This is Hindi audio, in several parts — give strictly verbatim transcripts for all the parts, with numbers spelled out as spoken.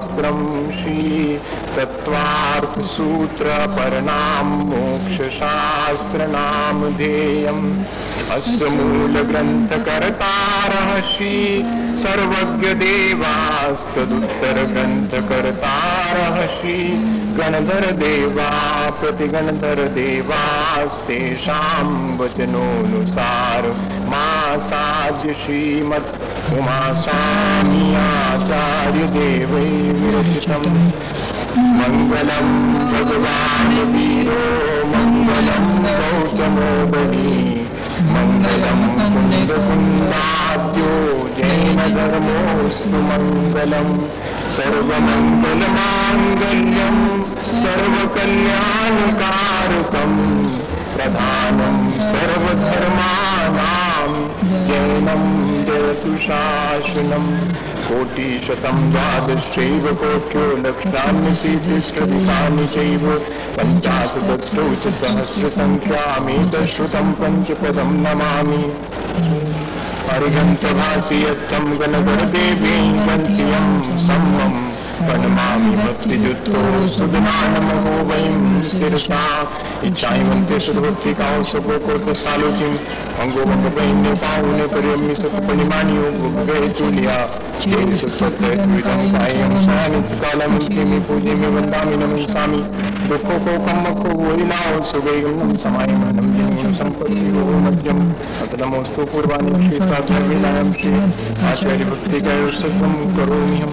शास्त्रम् श्री तत्त्वार्थसूत्र परनाम मोक्षशास्त्र नामधेयम् अस्य मूलग्रन्थकर्तारः श्री सर्वज्ञ देवास्तदुत्तरग्रन्थकर्तारः श्री गणधर देवा प्रतिगणधर देवास्तेषां वचनोऽनुसार मासाद्य श्रीमत् उमास्वामी आचार्य देवै विरचितम् मंगलम भगवान वीरो मंगलम गौतमो बली मंगलम कुंद कुंदाद्यो जैन धर्मोस्तु मंगलम सर्वमंगल मांगल्यम सर्वकल्याणकारकम प्रधानम सर्वधर्माणां जैनम जयतु शासनम कोटिशतं द्वादशैव कोट्यो लक्षान्यशीतिष्ठदिकानि चैव पञ्चाशदष्टौ च सहस्रसङ्ख्यामेतच्छ्रुतं पञ्चपदं नमामि हरिग्रन्थभासि यत्थं गणगणदेवीं वन्त्यं सम्मं प्रणमामि भक्तियुक्तो सुदनानमहो वयं शिरसा इच्छाइवन्ते सुधभक्तिकाओ सबो कोट सालोचिं अंगो भंग पहिने पाऊने परियम्य सतपणिमानियो गुगए चूलिया चेन सुसत्य द्वितम कायम सानिच कालम केमि पूजे में वंदामि नमस्सामि दुखो को कम को वोइलाओ सुगैगम नम समायम नम जिन्म संपत्ति हो मध्यम अतनमोस्तु पूर्वाणि श्रीसाध्याविलायम श्री आचार्य भक्ति का सत्वम करोमि हम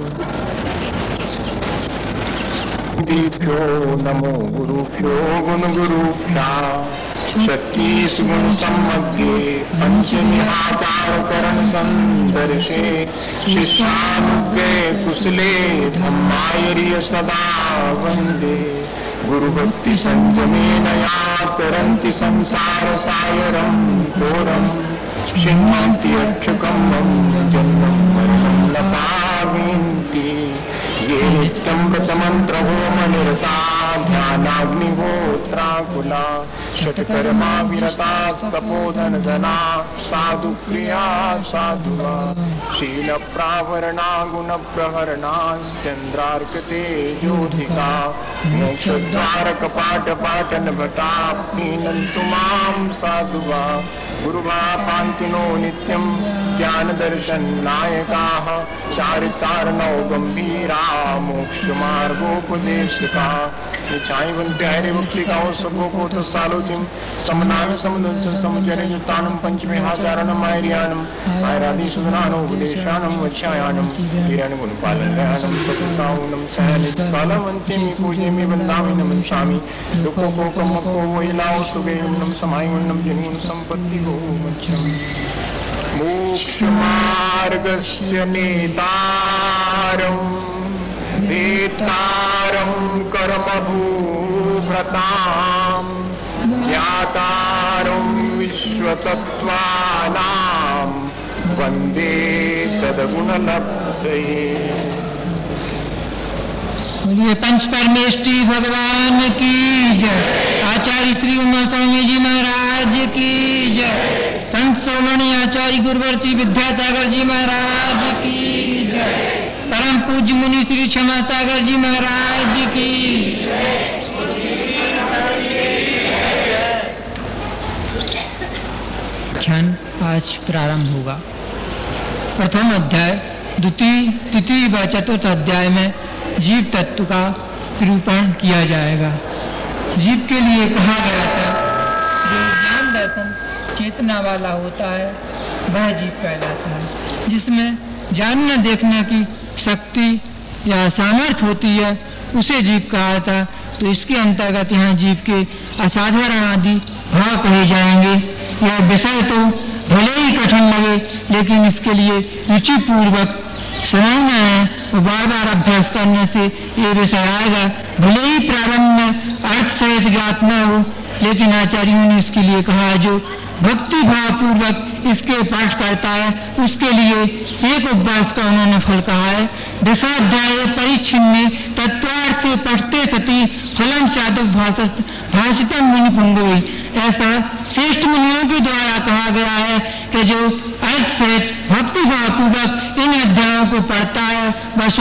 गुरुभ्यो नमो गुरुभ्यो गुण गुरुभ्या छत्तीस गुण सम्मग्गे पंचमहाचार करण संदर्शे शिष्यानुगे कुशले धम्मायर्य सदा वंदे गुरुभक्ति संयमेन या तरन्ति संसार सागरं घोरं क्षिण्वन्ति अक्षकम्मं जन्मं मरणं न पावन्ति ये नित्यं व्रतमन्त्रहोमनिरता ध्यानाग्निहोत्राकुला षट्कर्मा विरतास्तपोधनधना साधुप्रिया साधुवा शीलप्रावरणा गुणप्रहरणाश्चन्द्रार्कतेजोधिका मोक्षद्वारकपाटपाटनभटा पीनन्तु मां साधुवा गुरुभापान्तिनो नित्यं ज्ञानदर्शननायकाः चारितार्णौ गम्भीरा मोक्षमार्गोपदेशका निचाइवन्ते हरिभक्तिकाओ सबो को तो सालोचिम समनान समदंस समजनयुतानं पंचमेहाचारणं आर्यानं आयरादि सुदनानो उपदेशानं वच्यायानं वीरन गुणपालनयानं सतसावनं सयनित कालमंत्यमि पूजेमि वन्दामि नमस्सामि दुखो को कमको वैलाओ सुगेयं समायनं जिन्गुण संपत्ति हो मध्यम मोक्षमार्गस्य नेतारं वेत्तारं कर्मभूभृतां ज्ञातारं विश्वतत्त्वानां वन्दे तद्गुणलब्धये। बोलिए पंच परमेष्टि भगवान की जय। आचार्य श्री उमा स्वामी जी महाराज की जय। संत श्रोमणी आचार्य गुरुवर्षी विद्यासागर जी महाराज की जय। परम पूज्य मुनि श्री क्षमा सागर जी महाराज की व्याख्यान आज प्रारंभ होगा। प्रथम अध्याय द्वितीय तृतीय व चतुर्थ अध्याय में जीव तत्व का निरूपण किया जाएगा। जीव के लिए कहा गया था जो ज्ञान दर्शन चेतना वाला होता है वह जीव कहलाता है। जिसमें जानने देखने की शक्ति या सामर्थ्य होती है उसे जीव कहा था। तो इसके अंतर्गत यहाँ जीव के असाधारण आदि भाव कहे जाएंगे। यह विषय तो भले ही कठिन लगे लेकिन इसके लिए रुचिपूर्वक समझना है और बार बार अभ्यास करने से ये विषय आएगा। भले ही प्रारंभ में अर्थ सहित ज्ञात न हो लेकिन आचार्यों ने इसके लिए कहा जो भक्ति भाव पूर्वक इसके पाठ करता है उसके लिए एक उपवास का उन्होंने फल कहा है। दशाध्याय परिच्छिन्ने तत्वार्थे पठते सती फलम साधु भाषितम मुनि पुंगोई। ऐसा श्रेष्ठ मुनियों के द्वारा कहा गया है कि जो अर्थ सहित भक्ति भाव पूर्वक इन अध्यायों को पढ़ता है व सुनता है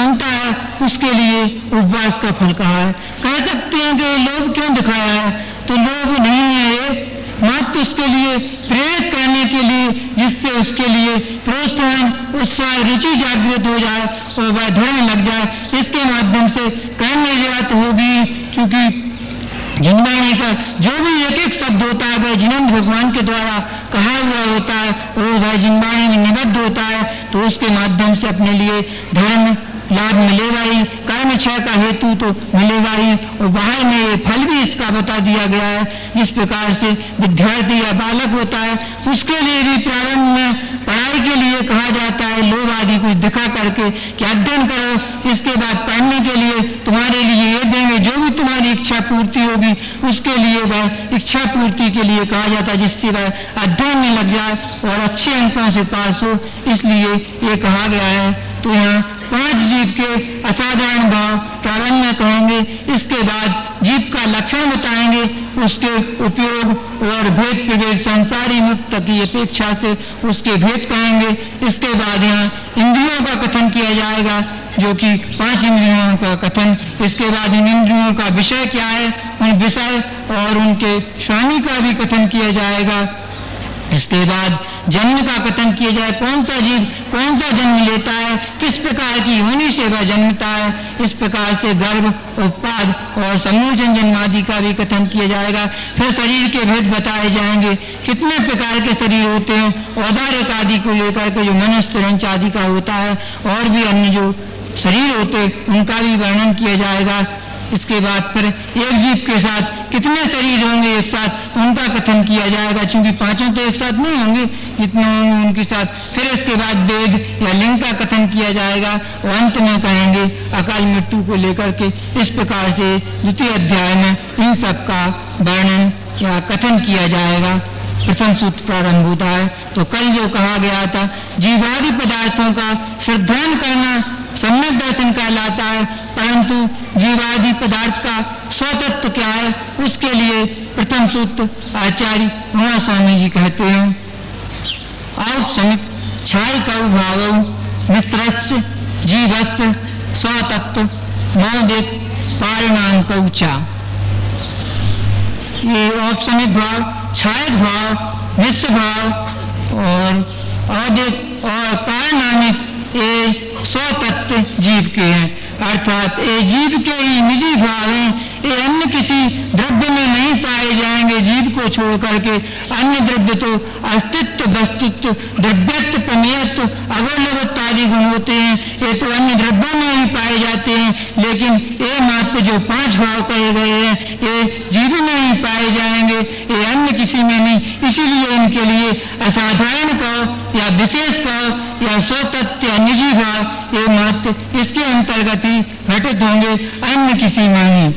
है उसके लिए उपवास का फल कहा है। कह सकते हैं कि लोभ क्यों दिखाया है, तो लोभ नहीं है ये, मात्र उसके लिए प्रेरित करने के लिए, जिससे उसके लिए प्रोत्साहन, उत्साह, रुचि जागृत हो जाए और वह धर्म लग जाए। इसके माध्यम से करने जात होगी, क्योंकि जिनवाणी का जो भी एक एक शब्द होता है वह जिनेंद्र भगवान के द्वारा कहा हुआ होता है और वह जिनवाणी में निबद्ध होता है, तो उसके माध्यम से अपने लिए धर्म लाभ मिलेगा ही, कर्म क्षय का हेतु तो मिलेगा ही। और बाहर में ये फल भी इसका बता दिया गया है। जिस प्रकार से विद्यार्थी या बालक होता है उसके लिए भी प्रारंभ में पढ़ाई के लिए कहा जाता है लोभ आदि कुछ दिखा करके कि अध्ययन करो, इसके बाद पढ़ने के लिए तुम्हारे लिए ये देंगे, जो भी तुम्हारी इच्छा पूर्ति होगी उसके लिए वह इच्छा पूर्ति के लिए कहा जाता है, जिससे वह अध्ययन में लग जाए और अच्छे अंकों से पास हो, इसलिए ये कहा गया है। तो यहाँ पांच जीव के असाधारण भाव प्रारंभ में कहेंगे, इसके बाद जीव का लक्षण बताएंगे, उसके उपयोग और भेद प्रभेद संसारी मुक्त की अपेक्षा से उसके भेद कहेंगे। इसके बाद यहाँ इंद्रियों का कथन किया जाएगा, जो कि पांच इंद्रियों का कथन। इसके बाद इन इंद्रियों का विषय क्या है, उन विषय और उनके स्वामी का भी कथन किया जाएगा। इसके बाद जन्म का कथन किया जाए, कौन सा जीव कौन सा जन्म लेता है, किस प्रकार की होनी से वह जन्मता है। इस प्रकार से गर्भ, उत्पाद और समूर्जन जन्मादि का भी कथन किया जाएगा। फिर शरीर के भेद बताए जाएंगे, कितने प्रकार के शरीर होते हैं, औदारिक आदि को लेकर के जो मनुष्य रंच आदि का होता है, और भी अन्य जो शरीर होते उनका भी वर्णन किया जाएगा। इसके बाद फिर एक जीव के साथ कितने शरीर होंगे एक साथ, उनका कथन किया जाएगा, क्योंकि पांचों तो एक साथ नहीं होंगे, जितने होंगे उनके साथ। फिर इसके बाद वेद या लिंग का कथन किया जाएगा और अंत में कहेंगे अकाल मृत्यु को लेकर के। इस प्रकार से द्वितीय अध्याय में इन सब का वर्णन या कथन किया जाएगा। प्रथम सूत्र प्रारंभ होता है। तो कल जो कहा गया था, जीवादि पदार्थों का श्रद्धान करना सम्यक दर्शन कहलाता है, परंतु जीवादि पदार्थ का स्वतत्व क्या है, उसके लिए प्रथम सूत्र आचार्य उमा स्वामी जी कहते हैं, औपसमिक छाय कौ भाव मिश्रस्य जीवस्य स्वतत्व मौदिक पारिणाम कौचा। ये औपसमिक भाव, छायक भाव, मिश्र भाव और औदिक और पारिणामिक ये स्वतत्व जीव के हैं, अर्थात ये जीव के ही निजी भाव हैं। ये अन्य किसी द्रव्य में नहीं पाए जाएंगे। जीव को छोड़ करके अन्य द्रव्य तो अस्तित्व, वस्तुत्व, द्रव्यत्व, प्रमेयत्व, अगोलगत्व आदि गुण होते हैं, ये तो अन्य द्रव्यों में ही पाए जाते हैं। लेकिन ये मात्र जो पांच भाव कहे गए हैं ये जीव में ही पाए जाएंगे, ये अन्य किसी में नहीं। इसीलिए इनके लिए असाधारण कहो या विशेष कहो या स्वतत्व या निजी भाव, ये मात्र इसके अंतर्गत ही घटित होंगे, अन्य किसी में नहीं।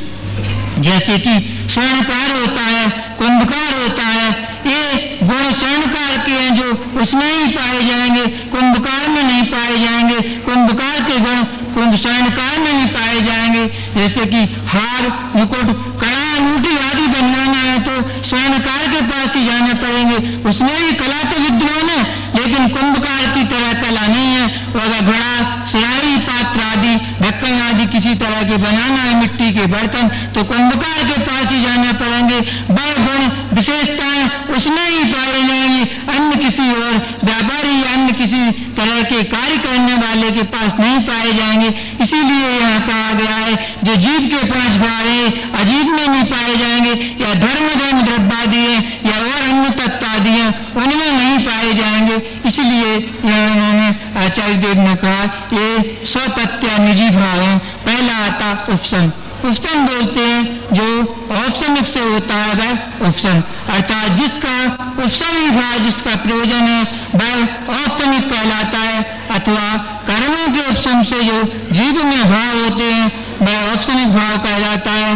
जैसे कि स्वर्णकार होता है, कुंभकार होता है, ये गुण स्वर्णकार के हैं जो उसमें ही पाए जाएंगे, कुंभकार में नहीं पाए जाएंगे। कुंभकार के गुण कुंभ स्वर्णकार में नहीं पाए जाएंगे। जैसे कि हार, मुकुट, कड़ा, अंगूठी आदि बनवाना है तो स्वर्णकार के पास ही जाने पड़ेंगे, उसमें भी कला तो विद्वान है, लेकिन कुंभकार की तरह कला नहीं है। अगर घड़ा, सुराही, पात्र आदि, ढक्कन आदि किसी तरह के बनाना है, मिट्टी के बर्तन, तो कुंभकार के पास ही जाने पड़ेंगे। बड़ गुण विशेषताएं उसमें ही पाए जाएंगे, अन्य किसी और व्यापारी या अन्य किसी तरह के कार्य करने वाले के पास नहीं पाए जाएंगे। इसीलिए यहाँ कहा गया है जो जीव के पांच भाव है अजीव में नहीं पाए जाएंगे, या धर्म धर्म द्रव्यादि है या और अन्य तत्व आदि है उनमें नहीं पाए जाएंगे। इसलिए यहाँ उन्होंने आचार्य देव ने कहा ये स्वतत्व निजी भाव है। पहला आता उपसम। उपसम बोलते हैं जो औपसमिक से होता है वह उपसम, अर्थात जिसका उपसम ही भाव जिसका प्रयोजन है वह औपसमिक कहलाता है, अथवा कर्मों के उपसम से जो जीव में भाव होते हैं वह औपसमिक भाव कहलाता है।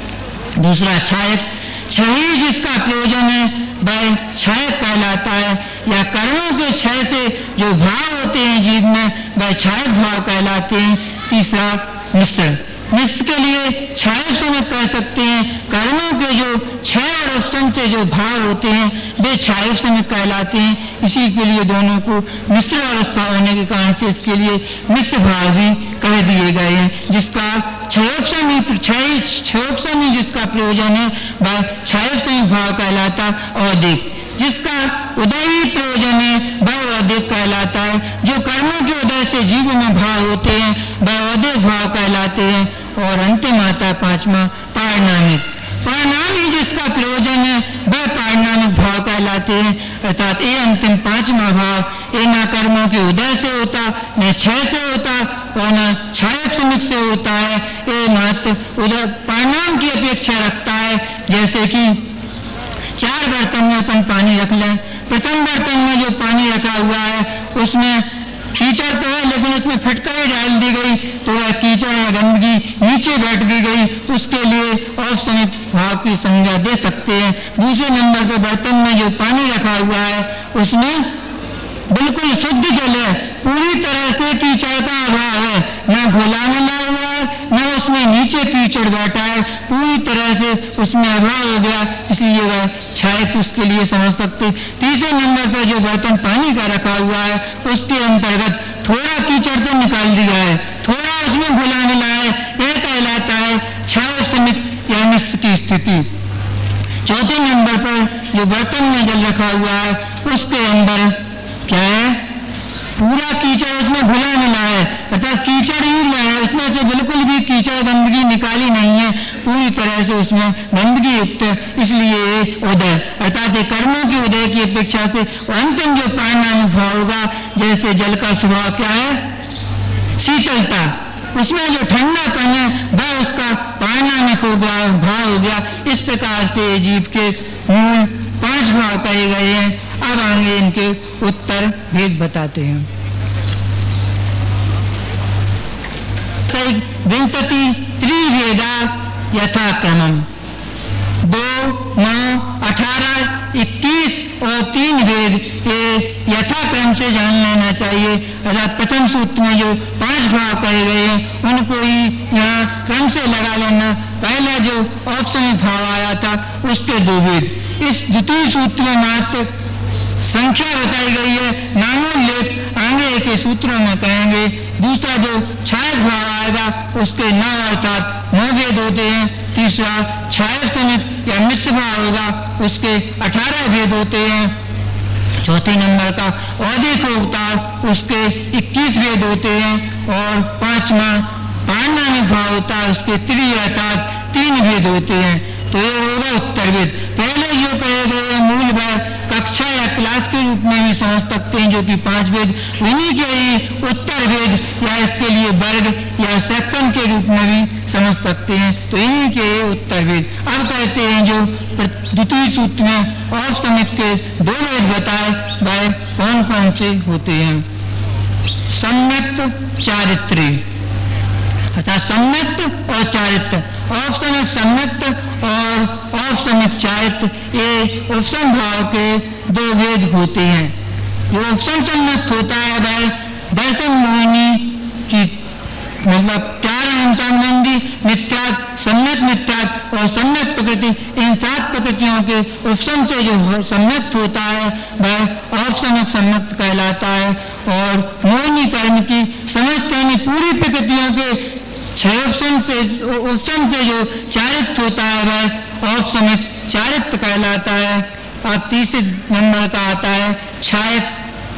दूसरा छायक, क्षय जिसका प्रयोजन है वह क्षय कहलाता है, या कर्मों के क्षय से जो भाव होते हैं जीव में वह क्षयक भाव कहलाते हैं। तीसरा मिश्रण, मिश्र के लिए क्षय उपसम कह सकते हैं, कर्मों के जो क्षय और उपसम से जो भाव होते हैं वे क्षय उपसम कहलाते हैं। इसी के लिए दोनों को मिश्र अवस्था होने के कारण से इसके लिए मिश्र भाव भी कह दिए गए हैं। क्षयोपशमी क्षयोपशमी जिसका प्रयोजन है वह क्षयोपशमी भाव कहलाता औदिक। जिसका उदयी प्रयोजन है वह औदिक कहलाता है। जो कर्मों के उदय से जीव में भाव होते हैं वह औदिक भाव कहलाते हैं। और अंतिम आता पांचवा पारिणामिक। पारिणामिक जिसका प्रयोजन है वह पारिणामिक भाव कहलाते हैं। अर्थात ये अंतिम पांचवा भाव ये न कर्मों के उदय से होता, न क्षय से होता और न क्षयोपशमिक से होता है। ये मात्र उदय परिणाम की अपेक्षा रखता है। जैसे कि चार बर्तन में अपन पानी रख लें, प्रथम बर्तन में जो पानी रखा हुआ है उसमें कीचड़ तो है लेकिन उसमें फिटकरी डाल दी गई तो वह कीचड़ या गंदगी नीचे बैठ दी गई, उसके लिए औपशमिक भाव की संज्ञा दे सकते हैं। दूसरे नंबर पर बर्तन में जो पानी रखा हुआ है उसमें बिल्कुल शुद्ध जल है, पूरी तरह से कीचड़ का अभाव है, न घोला मिला हुआ है न उसमें नीचे कीचड़ बैठा है, पूरी तरह से उसमें अभाव हो गया, इसलिए वह क्षयक उसके लिए समझ सकते। तीसरे नंबर पर जो बर्तन पानी का रखा हुआ है उसके अंतर्गत थोड़ा कीचड़ तो निकाल दिया है, थोड़ा उसमें घोला मिला है, यह कहलाता है क्षयोपशमिक या मिश्र की स्थिति। चौथे नंबर पर जो बर्तन में जल रखा हुआ है उसके अंदर क्या है, पूरा कीचड़ उसमें घुला मिला है, अर्थात कीचड़ ही है, उसमें से बिल्कुल भी कीचड़ गंदगी निकाली नहीं है, पूरी तरह से उसमें गंदगी युक्त है, इसलिए उदय अर्थात कर्मों के उदय की अपेक्षा से अंतिम जो परिणामिक भाव होगा, जैसे जल का स्वभाव क्या है, शीतलता, उसमें जो ठंडापन है वह उसका परिणामिक हो गया, भाव हो गया। इस प्रकार से जीव के मूल पांच भाव कहे गए हैं। अब आगे इनके उत्तर भेद बताते हैं। विंशति त्रिभेदा यथाक्रमम, दो, नौ, अठारह, इक्कीस और तीन भेद ये यथाक्रम से जान लेना चाहिए। अर्थात प्रथम सूत्र में जो पांच भाव कहे गए हैं उनको ही यहाँ क्रम से लगा लेना। पहला जो औपशमिक भाव आया था उसके दो भेद, इस द्वितीय सूत्र में मात्र संख्या बताई गई है, नामोल्लेख आगे के सूत्रों में कहेंगे। दूसरा जो क्षयक भाव आएगा उसके नौ अर्थात नौ भेद होते हैं। तीसरा क्षयोपशमिक या मिश्र भाव होगा उसके अठारह भेद होते हैं। चौथे नंबर का औदिक होता उसके इक्कीस भेद होते हैं। और पांचवा पारिणामिक भाव होता है उसके त्रि अर्थात तीन भेद होते हैं। तो ये होगा उत्तर भेद। पहले जो कहे गए मूल भाव कक्षा या क्लास के रूप में भी समझ सकते हैं, जो कि पांच भेद, इन्हीं के ही उत्तर भेद या इसके लिए वर्ग या सेक्शन के रूप में भी समझ सकते हैं। तो इन्हीं के उत्तर भेद। अब कहते हैं जो द्वितीय सूत्र में औपशमिक के दो भेद बताए वह कौन कौन से होते हैं। सम्यक्त चारित्री अर्थात सम्यक्त और चारित्र, औपशमिक सम्यक्त और औपशमिक चारित्र, ये उपसम भाव के दो भेद होते हैं। जो उपसम सम्यक्त होता है वह दर्शन मोहिनी की मतलब चार अंतर्बंदी मिथ्यात्, सम्यक मिथ्यात् और सम्यक प्रकृति, इन सात प्रकृतियों के उपसम से जो सम्यक्त होता है वह औपशमिक सम्यक्त कहलाता है। और मोहिनी कर्म की समझते हैं पूरी प्रकृतियों के क्षयोपशम से उपशम से जो चारित्र होता है वह औपशमिक चारित्र कहलाता है। और तीसरे नंबर का आता है क्षयक।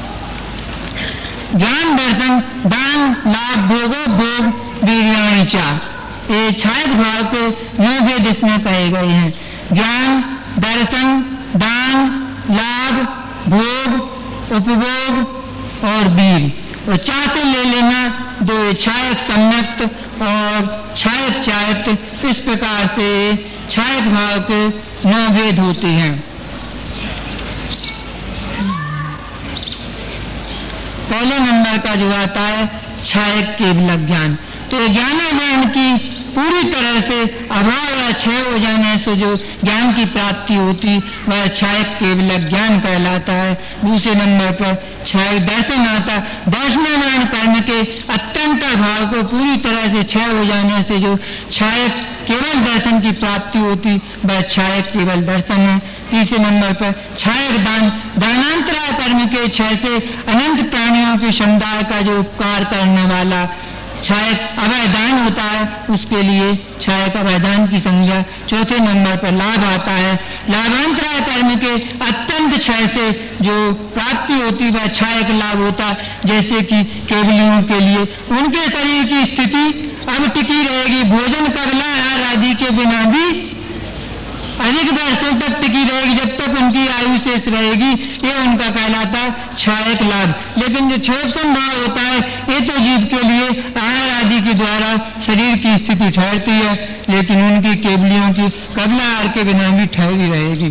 ज्ञान दर्शन दान लाभ भोगो भोग वीर्याणि च, ये क्षयक भाव के नौ भेद इसमें कहे गए हैं। ज्ञान दर्शन दान लाभ भोग उपभोग और वीर, और चार से ले लेना दो क्षयक सम्यक्त और क्षयक चारित्र, इस प्रकार से क्षयक भाव के नौ भेद होते हैं। पहले नंबर का जो आता है क्षयक केवल ज्ञान, तो ज्ञानावरण की पूरी तरह से अभाव या क्षय हो जाने से जो ज्ञान की प्राप्ति होती वह क्षयक केवल ज्ञान कहलाता है। दूसरे नंबर पर क्षयक दर्शन आता, दर्शनावरण कर्म के अत्यंत भाव को पूरी तरह से क्षय हो जाने से जो क्षयक केवल दर्शन की प्राप्ति होती वह क्षयक केवल दर्शन है। तीसरे नंबर पर क्षयक दान, दानांतरा कर्म के क्षय से अनंत प्राणियों के समुदाय का जो उपकार करने वाला छायक अभयदान होता है, उसके लिए छायक अभयदान की संज्ञा। चौथे नंबर पर लाभ आता है। लाभांतराय कर्म के अत्यंत क्षय से जो प्राप्ति होती वह छायक लाभ होता है, जैसे कि केवलियों के लिए उनके शरीर की स्थिति अब टिकी रहेगी, भोजन कबला आहार आदि के बिना भी अधिक वर्षों तक टिकी रहेगी, जब तक उनकी आयु शेष रहेगी। ये उनका कहलाता है छायक लाभ। लेकिन जो क्षयोपम भाव होता है, ये तो जीव के लिए आहार आदि के द्वारा शरीर की स्थिति ठहरती है, लेकिन उनकी केवलियों की कबला आहार के बिना भी ठहरी रहेगी।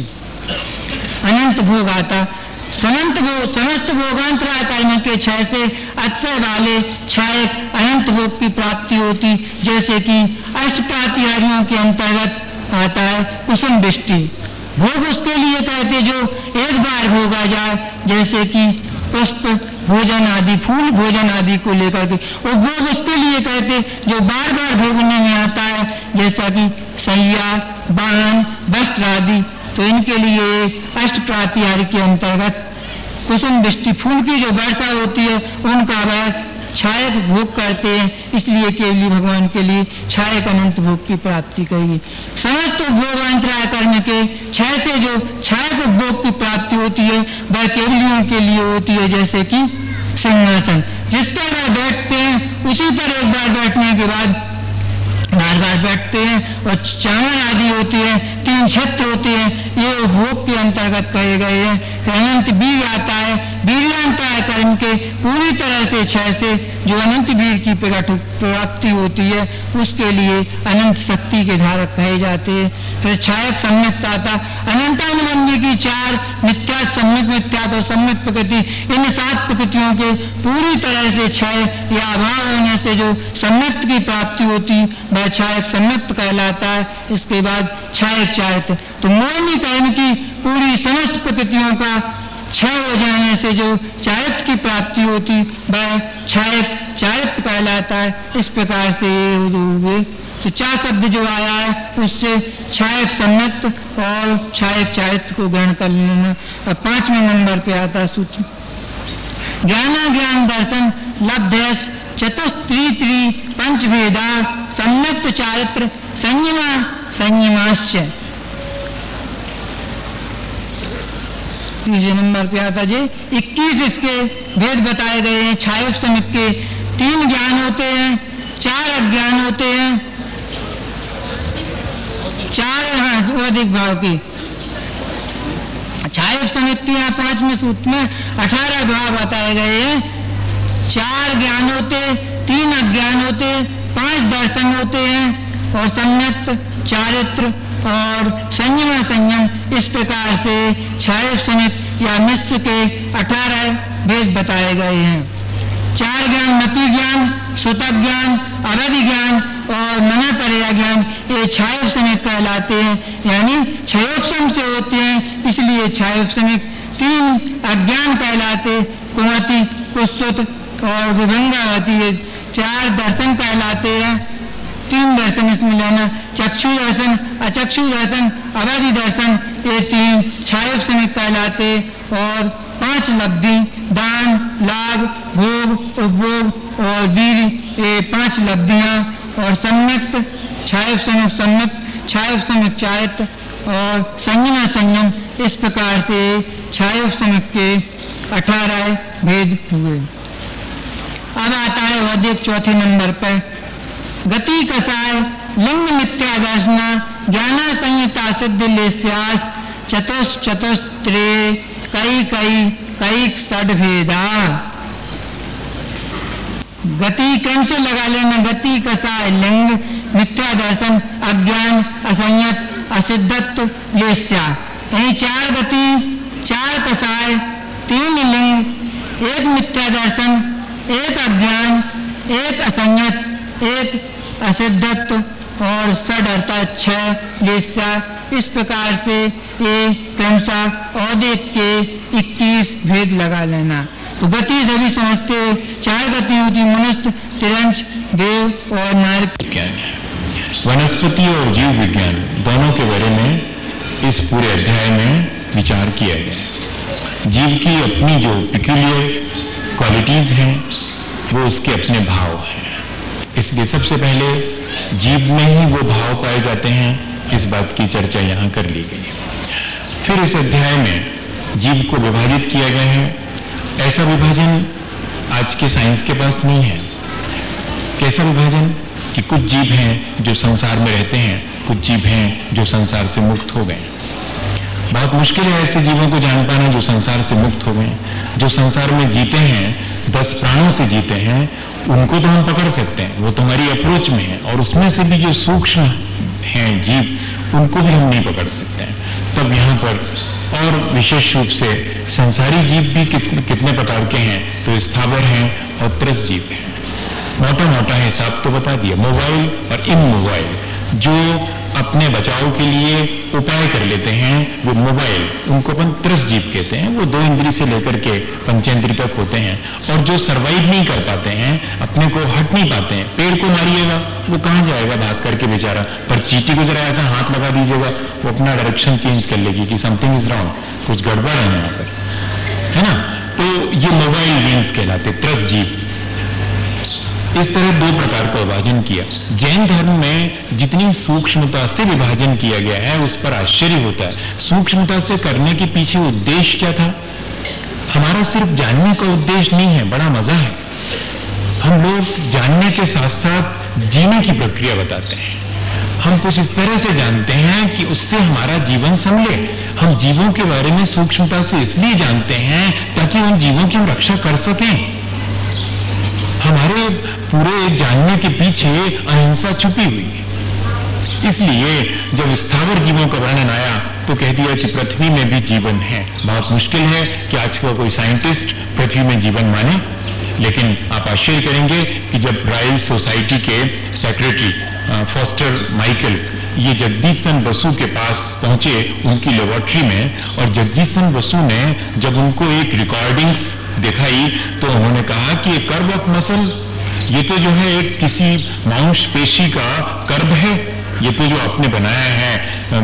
अनंत भोग आता, समस्त भोग समस्त भोगांतराय कर्म के क्षय से अक्षय वाले छायक अनंत भोग की प्राप्ति होती, जैसे कि अष्ट प्रातिहारियों के अंतर्गत आता है कुसुम वृष्टि। भोग उसके लिए कहते जो एक बार भोगा जाए, जैसे कि पुष्प भोजन आदि, फूल भोजन आदि को लेकर के, वो भोग उसके लिए कहते जो बार बार भोगने में आता है, जैसा कि सैया, वाहन, वस्त्र आदि। तो इनके लिए अष्ट प्रातिहारी के अंतर्गत कुसुम वृष्टि, फूल की जो वर्षा होती है, उनका वह छायक भोग करते हैं, इसलिए केवली भगवान के लिए छायक अनंत भोग की प्राप्ति कही। समस्त भोगांतराय कर्म के क्षय से जो छायक भोग की प्राप्ति होती है, वह केवलियों के लिए होती है, जैसे कि सिंहासन, जिस पर वह बैठते हैं उसी पर एक बार बैठने के बाद बार बार बैठते हैं, और चावल आदि होती है, तीन छत्र होते हैं, ये भोग के अंतर्गत कहे गए हैं। अनंत वीर आता है, वीर्यांतराय कर्म के पूरी तरह से क्षय से जो अनंत वीर की प्रकट प्राप्ति होती है, उसके लिए अनंत शक्ति के धारक कहे जाते हैं। फिर छायक सम्यक आता, अनंतानुबंधी की चार मिथ्या, सम्यक मिथ्या और सम्यक प्रकृति, इन सात प्रकृतियों के पूरी तरह से क्षय या अभाव होने से जो सम्यक की प्राप्ति होती, वह छायक सम्यक कहलाता है। इसके बाद छायक चारित्र, तो मोहिनी कर्म की पूरी समस्त प्रकृतियों का क्षय हो जाने से जो चारित्र की प्राप्ति होती, वह छायक चारित्र कहलाता है। इस प्रकार से ये हुए। तो चार शब्द जो आया है, उससे छायक सम्यक और छायक चारित्र को ग्रहण कर लेना। और पांचवें नंबर पे आता है सूत्र, ज्ञाना ज्ञान दर्शन लब्धयस चतुस्त्री त्री पंचभेदा सम्यक चारित्र संयमा संयमाश्च। तीसरे नंबर पे आता जी इक्कीस इसके भेद बताए गए हैं। छायक सम्यक के तीन ज्ञान होते हैं, चार अज्ञान होते हैं, चार हाँ अधिक भाव की। छायक सम्यक के यहाँ पांचवें सूत्र में अठारह भाव बताए गए हैं। चार ज्ञान होते, तीन अज्ञान होते, पांच दर्शन होते हैं, और सम्यक चारित्र और संयम संयम। इस प्रकार से छायक सम्यक या मिश्र के अठारह भेद बताए गए हैं। चार ज्ञान मति ज्ञान, श्रुतक ज्ञान, अवधि ज्ञान और मनःपर्या ज्ञान, ये छायक सम्यक कहलाते हैं, यानी क्षयोपम से होते हैं, इसलिए छायक सम्यक। तीन अज्ञान कहलाते, कुमति, कुश्रुत और विभंगावती, ये चार दर्शन कहलाते हैं। तीन दर्शन इसमें लेना, चक्षु दर्शन, अचक्षु दर्शन, अवधि दर्शन, ये तीन छायक सम्यक कहलाते। और पांच लब्धि, दान, लाभ, भोग, उपभोग और वीर, ये पांच लब्धियां। और सम्यक छायक सम्यक सम्यक, छायक सम्यक चारित्र और संयम संयम। इस प्रकार से छायक सम्यक के अठारह भेद हुए। अब आता है वैदिक चौथे नंबर पर, गति कसाय लिंग मिथ्या दर्शना ज्ञाना संहिता सिद्ध लेस्यास चतुष चतुस्त्रे कई कई कई षड भेदा। गति क्रम से लगा लेना, गति कसाय लिंग मिथ्या दर्शन अज्ञान असंयत असिद्धत्व लेस्या, यानी चार गति, चार कसाय, तीन लिंग, एक मिथ्या दर्शन, एक अज्ञान, एक असंयत, एक असिद्धत्व और षड अर्थात छह लेस्या। इस प्रकार से ये क्रमशः औदिक के इक्कीस भेद लगा लेना। तो गति सभी समझते हो, चार गति होती, मनुष्य, तिरंच, देव और नारद। विज्ञान, वनस्पति और जीव विज्ञान दोनों के बारे में इस पूरे अध्याय में विचार किया गया। जीव की अपनी जो पिक्यूलियर क्वालिटीज हैं, वो उसके अपने भाव हैं। इसलिए सबसे पहले जीव में ही वो भाव पाए जाते हैं, इस बात की चर्चा यहां कर ली गई। फिर इस अध्याय में जीव को विभाजित किया गया है। ऐसा विभाजन आज के साइंस के पास नहीं है। कैसा विभाजन कि कुछ जीव हैं जो संसार में रहते हैं, कुछ जीव हैं जो संसार से मुक्त हो गए। बहुत मुश्किल है ऐसे जीवों को जान पाना जो संसार से मुक्त हो गए। जो संसार में जीते हैं, दस प्राणों से जीते हैं, उनको तो हम पकड़ सकते हैं, वो तुम्हारी अप्रोच में है, और उसमें से भी जो सूक्ष्म हैं जीव, उनको भी हम नहीं पकड़ सकते हैं। तब यहां पर और विशेष रूप से संसारी जीव भी कितने, कितने प्रकार के हैं, तो स्थावर हैं और त्रस जीव हैं। मोटा मोटा हिसाब तो बता दिया। मोबाइल और इमोबाइल, जो अपने बचाव के लिए उपाय कर लेते हैं, वो मोबाइल, उनको अपन त्रस जीव कहते हैं। वो दो इंद्री से लेकर के पंचेंद्री तक होते हैं, और जो सरवाइव नहीं कर पाते हैं, अपने को हट नहीं पाते हैं। पेड़ को मारिएगा, वो कहां जाएगा भाग करके बेचारा, पर चींटी को जरा ऐसा हाथ लगा दीजिएगा, वो अपना डायरेक्शन चेंज कर लेगी कि समथिंग इज रॉन्ग, कुछ गड़बड़ है यहाँ पर, है ना। तो ये मोबाइल बींग्स कहलाते, त्रस जीव। इस तरह दो प्रकार का विभाजन किया। जैन धर्म में जितनी सूक्ष्मता से विभाजन किया गया है, उस पर आश्चर्य होता है। सूक्ष्मता से करने के पीछे उद्देश्य क्या था? हमारा सिर्फ जानने का उद्देश्य नहीं है, बड़ा मजा है। हम लोग जानने के साथ साथ जीने की प्रक्रिया बताते हैं। हम कुछ इस तरह से जानते हैं कि उससे हमारा जीवन संभले। हम जीवों के बारे में सूक्ष्मता से इसलिए जानते हैं ताकि उन जीवों की हम रक्षा कर सकें। हमारे पूरे जानने के पीछे अहिंसा छुपी हुई है। इसलिए जब स्थावर जीवों का वर्णन आया तो कह दिया कि पृथ्वी में भी जीवन है। बहुत मुश्किल है कि आज का कोई साइंटिस्ट पृथ्वी में जीवन माने, लेकिन आप आश्चर्य करेंगे कि जब रॉयल सोसाइटी के सेक्रेटरी फॉस्टर माइकल ये जगदीशन बसु के पास पहुंचे उनकी लेबोरेटरी में, और जगदीशन बसु ने जब उनको एक रिकॉर्डिंग्स दिखाई तो उन्होंने कहा कि ये कर्व ऑफ मसल, ये तो जो है एक किसी मांसपेशी का कर्व है, ये तो जो आपने बनाया है,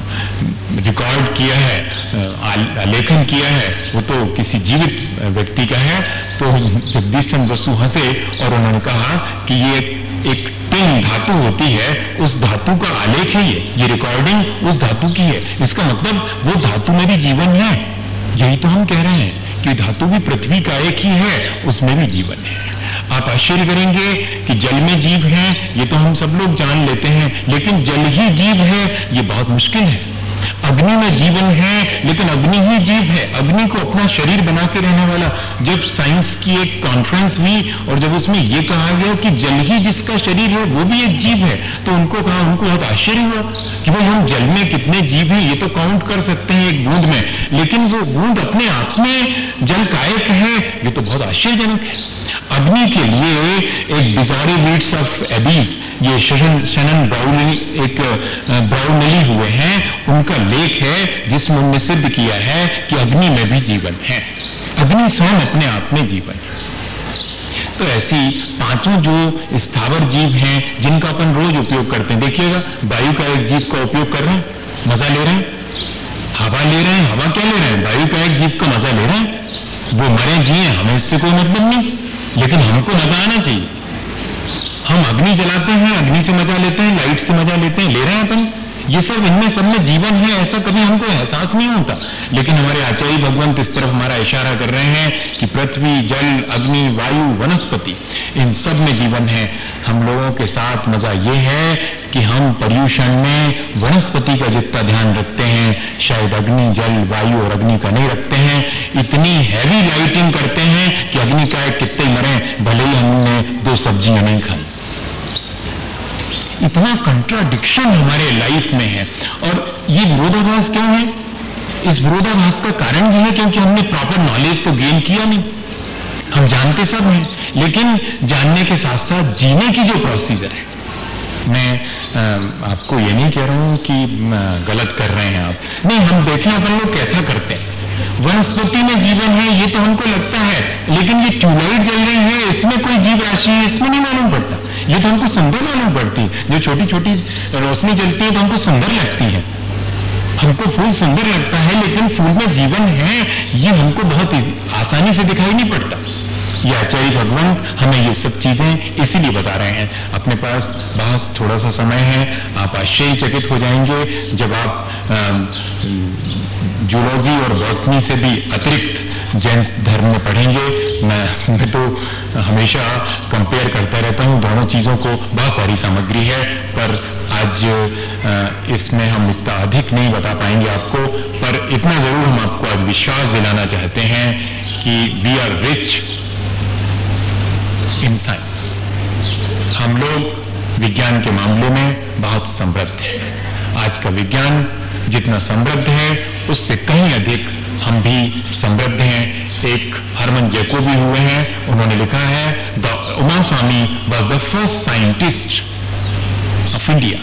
रिकॉर्ड किया है, आलेखन किया है, वो तो किसी जीवित व्यक्ति का है। तो जगदीशन बसु हंसे और उन्होंने कहा कि ये एक टिन धातु होती है, उस धातु का आलेख है, ये ये रिकॉर्डिंग उस धातु की है। इसका मतलब वो धातु में भी जीवन है। यही तो हम कह रहे हैं कि धातु भी पृथ्वी का एक ही है, उसमें भी जीवन है। आप आश्चर्य करेंगे कि जल में जीव है, ये तो हम सब लोग जान लेते हैं, लेकिन जल ही जीव है ये बहुत मुश्किल है। अग्नि में जीवन है, लेकिन अग्नि ही जीव है। अग्नि को अपना शरीर बना के रहने वाला, जब साइंस की एक कॉन्फ्रेंस हुई और जब उसमें यह कहा गया कि जल ही जिसका शरीर है वो भी एक जीव है, तो उनको कहा, उनको बहुत आश्चर्य हुआ कि भाई हम जल में कितने जीव हैं ये तो काउंट कर सकते हैं एक बूंद में, लेकिन वो बूंद अपने आप में जल कायक है, ये तो बहुत आश्चर्यजनक है। अग्नि के लिए एक बिजारे वीड्स ऑफ एबीज, ये शनन ब्राउनली एक ब्राउनली हुए हैं, उनका लेख है जिसमें उन्होंने सिद्ध किया है कि अग्नि में भी जीवन है। अग्नि स्वयं अपने आप में जीवन है। तो ऐसी पांचों जो स्थावर जीव हैं जिनका अपन रोज उपयोग करते हैं, देखिएगा वायु का एक जीव का उपयोग कर रहे हैं, मजा ले रहे हैं, हवा ले रहे हैं। हवा क्या ले रहे हैं? वायु का एक जीव का मजा ले रहे हैं। वो मरे जिए, हमें इससे कोई मतलब नहीं, लेकिन हमको मजा आना चाहिए। हम अग्नि जलाते हैं, अग्नि से मजा लेते हैं, लाइट से मजा लेते हैं, ले रहे हैं अपन। ये सब, इनमें सब में जीवन है, ऐसा कभी हमको एहसास नहीं होता, लेकिन हमारे आचार्य भगवंत इस तरफ हमारा इशारा कर रहे हैं कि पृथ्वी, जल, अग्नि, वायु, वनस्पति, इन सब में जीवन है। हम लोगों के साथ मजा ये है कि हम पर्यूषण में वनस्पति का जितना ध्यान रखते हैं, शायद अग्नि, जल, वायु और अग्नि का नहीं रखते हैं। इतनी हैवी लाइटिंग करते हैं कि अग्नि का कितने मरे, भले ही हमने दो सब्जियां नहीं खाई। इतना कंट्राडिक्शन हमारे लाइफ में है, और ये विरोधाभास क्या है? इस विरोधाभास का कारण ये है क्योंकि हमने प्रॉपर नॉलेज तो गेन किया नहीं। हम जानते सब हैं, लेकिन जानने के साथ साथ जीने की जो प्रोसीजर है, मैं आ, आपको ये नहीं कह रहा हूं कि गलत कर रहे हैं आप, नहीं, हम देखें अपन लोग कैसा करते हैं। वनस्पति में जीवन है ये तो हमको लगता है, लेकिन ये ट्यूबलाइट जल रही है, इसमें कोई जीव राशि है, इसमें नहीं मालूम पड़ता। ये तो हमको सुंदर मालूम पड़ती है, जो छोटी छोटी रोशनी जलती है तो हमको सुंदर लगती है, हमको फूल सुंदर लगता है, लेकिन फूल में जीवन है ये हमको बहुत आसानी से दिखाई नहीं पड़ता। ये आचार्य भगवंत हमें ये सब चीजें इसीलिए बता रहे हैं। अपने पास बस थोड़ा सा समय है, आप आश्चर्यचकित हो जाएंगे जब आप जूलॉजी और बॉटनी से भी अतिरिक्त जैन धर्म में पढ़ेंगे। मैं, मैं तो हमेशा कंपेयर करता रहता हूं दोनों चीजों को, बहुत सारी सामग्री है, पर आज इसमें हम इतना अधिक नहीं बता पाएंगे आपको, पर इतना जरूर हम आपको आज विश्वास दिलाना चाहते हैं कि we are rich in science. हम लोग विज्ञान के मामले में बहुत समृद्ध हैं। आज का विज्ञान जितना समृद्ध है उससे कहीं अधिक हम भी समृद्ध हैं। एक हरमन जैकोबी हुए हैं, उन्होंने लिखा है the Uma Swami was the first scientist of India.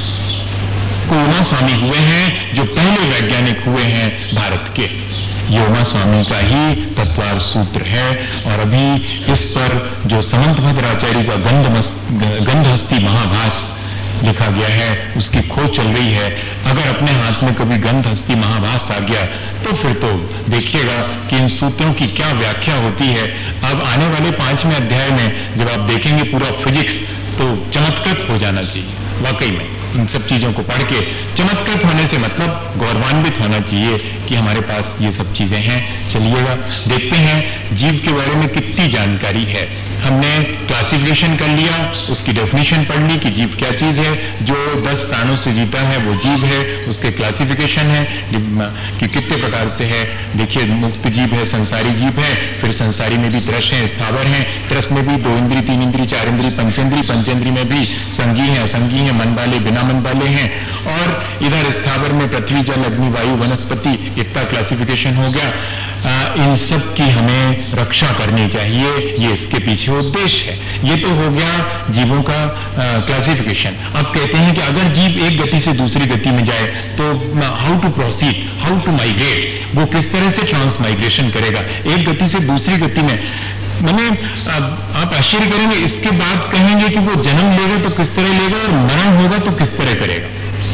को उमा स्वामी हुए हैं जो पहले वैज्ञानिक हुए हैं भारत के। ये उमा स्वामी का ही तत्वार सूत्र है। और अभी इस पर जो समंत भद्राचार्य का गंध गंधहस्ती महाभास लिखा गया है उसकी खोज चल रही है। अगर अपने हाथ में कभी गंधहस्ती महाभास आ गया तो फिर तो देखिएगा कि इन सूत्रों की क्या व्याख्या होती है। अब आने वाले पांचवें अध्याय में जब आप देखेंगे पूरा फिजिक्स तो चमत्कृत हो जाना चाहिए। वाकई में इन सब चीजों को पढ़ के चमत्कृत होने से मतलब गौरवान्वित होना चाहिए कि हमारे पास ये सब चीजें हैं। चलिएगा देखते हैं जीव के बारे में कितनी जानकारी है। हमने क्लासिफिकेशन कर लिया, उसकी डेफिनेशन पढ़ ली कि जीव क्या चीज है। जो दस प्राणों से जीता है वो जीव है, उसके क्लासिफिकेशन है कि कितने प्रकार से है। देखिए मुक्त जीव है, संसारी जीव है, फिर संसारी में भी त्रस है, स्थावर है, त्रस में भी दो इंद्री, तीन इंद्री, चार इंद्री, पंचेंद्री, पंचेंद्री में भी संगी है, असंगी है, मन वाले, बिना मन वाले हैं। और इधर स्थावर में पृथ्वी, जल, अग्नि, वायु, वनस्पति, इतना क्लासिफिकेशन हो गया। आ, इन सब की हमें रक्षा करनी चाहिए, ये इसके पीछे उद्देश्य है। ये तो हो गया जीवों का क्लासिफिकेशन। अब कहते हैं कि अगर जीव एक गति से दूसरी गति में जाए तो how to proceed, how to migrate, वो किस तरह से ट्रांस माइग्रेशन करेगा एक गति से दूसरी गति में। मैंने आप आश्चर्य करेंगे, इसके बाद कहेंगे कि वो जन्म लेगा तो किस तरह लेगा और मरण होगा तो किस तरह करेगा।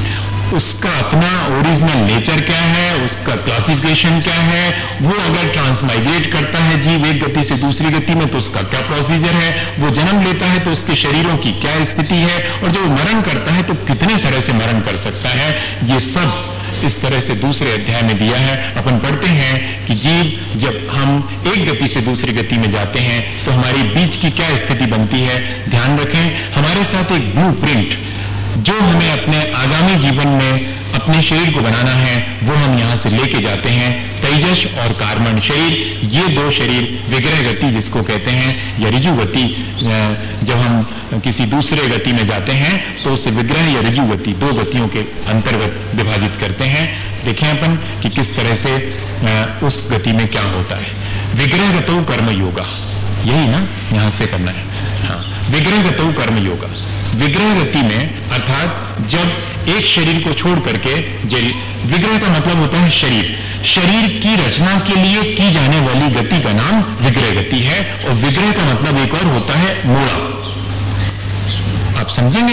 उसका अपना ओरिजिनल नेचर क्या है, उसका क्लासिफिकेशन क्या है। वो अगर ट्रांसमाइग्रेट करता है जीव एक गति से दूसरी गति में तो उसका क्या प्रोसीजर है। वो जन्म लेता है तो उसके शरीरों की क्या स्थिति है, और जब वो मरण करता है तो कितने तरह से मरण कर सकता है। ये सब इस तरह से दूसरे अध्याय में दिया है। अपन पढ़ते हैं कि जीव जब हम एक गति से दूसरी गति में जाते हैं तो हमारी बीच की क्या स्थिति बनती है। ध्यान रखें, हमारे साथ एक ब्लू प्रिंट जो हमें अपने आगामी जीवन में अपने शरीर को बनाना है वो हम यहां से लेके जाते हैं। तेजस और कार्बन शरीर, ये दो शरीर विग्रह गति जिसको कहते हैं, या ऋजु गति। जब हम किसी दूसरे गति में जाते हैं तो उसे विग्रह या ऋजु गति दो गतियों के अंतर्गत विभाजित करते हैं। देखें अपन कि किस तरह से उस गति में क्या होता है। विग्रह गतो कर्म योगा, यही ना यहां से करना है। हाँ, विग्रह गतो कर्म योगा। विग्रह गति में अर्थात जब एक शरीर को छोड़ करके, विग्रह का मतलब होता है शरीर, शरीर की रचना के लिए की जाने वाली गति का नाम विग्रह गति है। और विग्रह का मतलब एक और होता है मोड़ा, आप समझेंगे,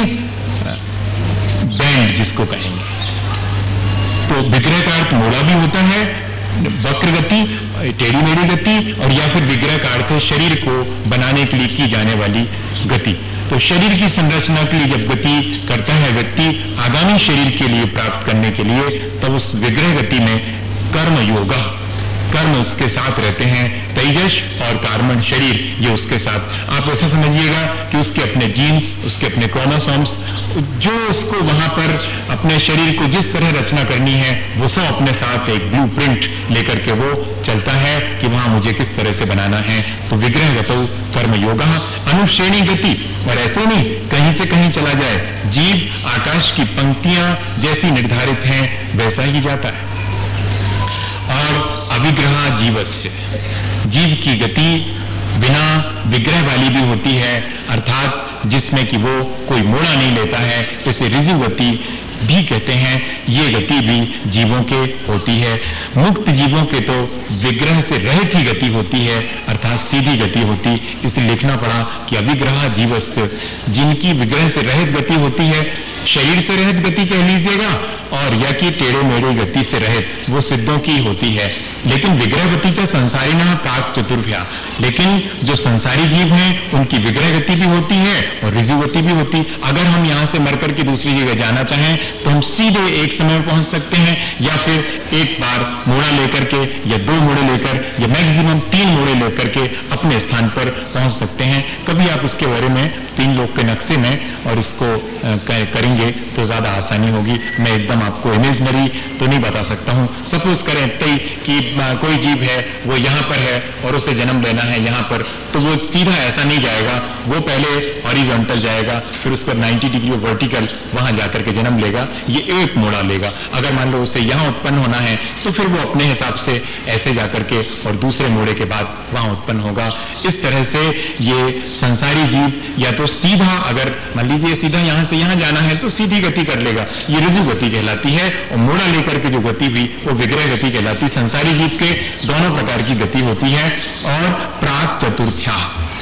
बैंड जिसको कहेंगे। तो विग्रह का अर्थ मोड़ा भी होता है, वक्र गति, टेढ़ी मेढ़ी गति, और या फिर विग्रह का अर्थ है शरीर को बनाने के लिए की जाने वाली गति। तो शरीर की संरचना के लिए जब गति करता है व्यक्ति आगामी शरीर के लिए प्राप्त करने के लिए, तब उस विग्रह गति में कर्म योगा, कर्म उसके साथ रहते हैं। तेजस और कार्बन शरीर ये उसके साथ। आप ऐसा समझिएगा कि उसके अपने जीन्स, उसके अपने क्रोमोसोम्स, जो उसको वहां पर अपने शरीर को जिस तरह रचना करनी है वो सब अपने साथ एक ब्लू प्रिंट लेकर के वो चलता है कि वहां मुझे किस तरह से बनाना है। तो विग्रह गतो कर्म योगा, अनुश्रेणी गति। और ऐसे नहीं कहीं से कहीं चला जाए, जीव आकाश की पंक्तियां जैसी निर्धारित हैं वैसा ही जाता है। और अविग्रह जीवस्य, जीव की गति बिना विग्रह वाली भी होती है, अर्थात जिसमें कि वो कोई मोड़ा नहीं लेता है, इसे ऋजु गति भी कहते हैं। ये गति भी जीवों के होती है। मुक्त जीवों के तो विग्रह से रहित ही गति होती है, अर्थात सीधी गति होती। इसलिए लिखना पड़ा कि अविग्रह जीवस्य, जिनकी विग्रह से रहित गति होती है, शरीर से रहित गति कह लीजिएगा, और या कि टेढ़े मेढ़े गति से रहित, वो सिद्धों की होती है। लेकिन विग्रह गतिचा संसारिणः प्राक चतुर्भ्या, लेकिन जो संसारी जीव हैं उनकी विग्रह गति भी होती है और ऋजु गति भी होती। अगर हम यहां से मरकर के दूसरी जगह जाना चाहें तो हम सीधे एक समय में पहुंच सकते हैं, या फिर एक बार मोड़ा लेकर के या दो मोड़े लेकर या मैक्सिमम तीन मोड़े लेकर के अपने स्थान पर पहुंच सकते हैं। कभी आप इसके बारे में तीन लोग के नक्शे में और इसको करेंगे तो ज्यादा आसानी होगी। मैं एकदम आपको इमेजनरी तो नहीं बता सकता हूं। सपोज करें तई कि कोई जीव है वो यहां पर है और उसे जन्म लेना है यहां पर, तो वो सीधा ऐसा नहीं जाएगा, वो पहले हॉरिजॉन्टल जाएगा, फिर उस पर नब्बे डिग्री वर्टिकल वहां जाकर के जन्म लेगा, ये एक मोड़ा लेगा। अगर मान लो उसे यहां उत्पन्न होना है तो फिर वो अपने हिसाब से ऐसे जाकर के और दूसरे मोड़े के बाद वहां उत्पन्न होगा। इस तरह से ये संसारी जीव या तो सीधा, अगर मान लीजिए सीधा यहां से यहां जाना है तो सीधी गति कर लेगा, ये ऋजु गति कहलाती है, और मोड़ा लेकर के जो गति भी वो विग्रह गति कहलाती है। संसारी जीव के दोनों प्रकार की गति होती है। और प्राक चतुर्थ्या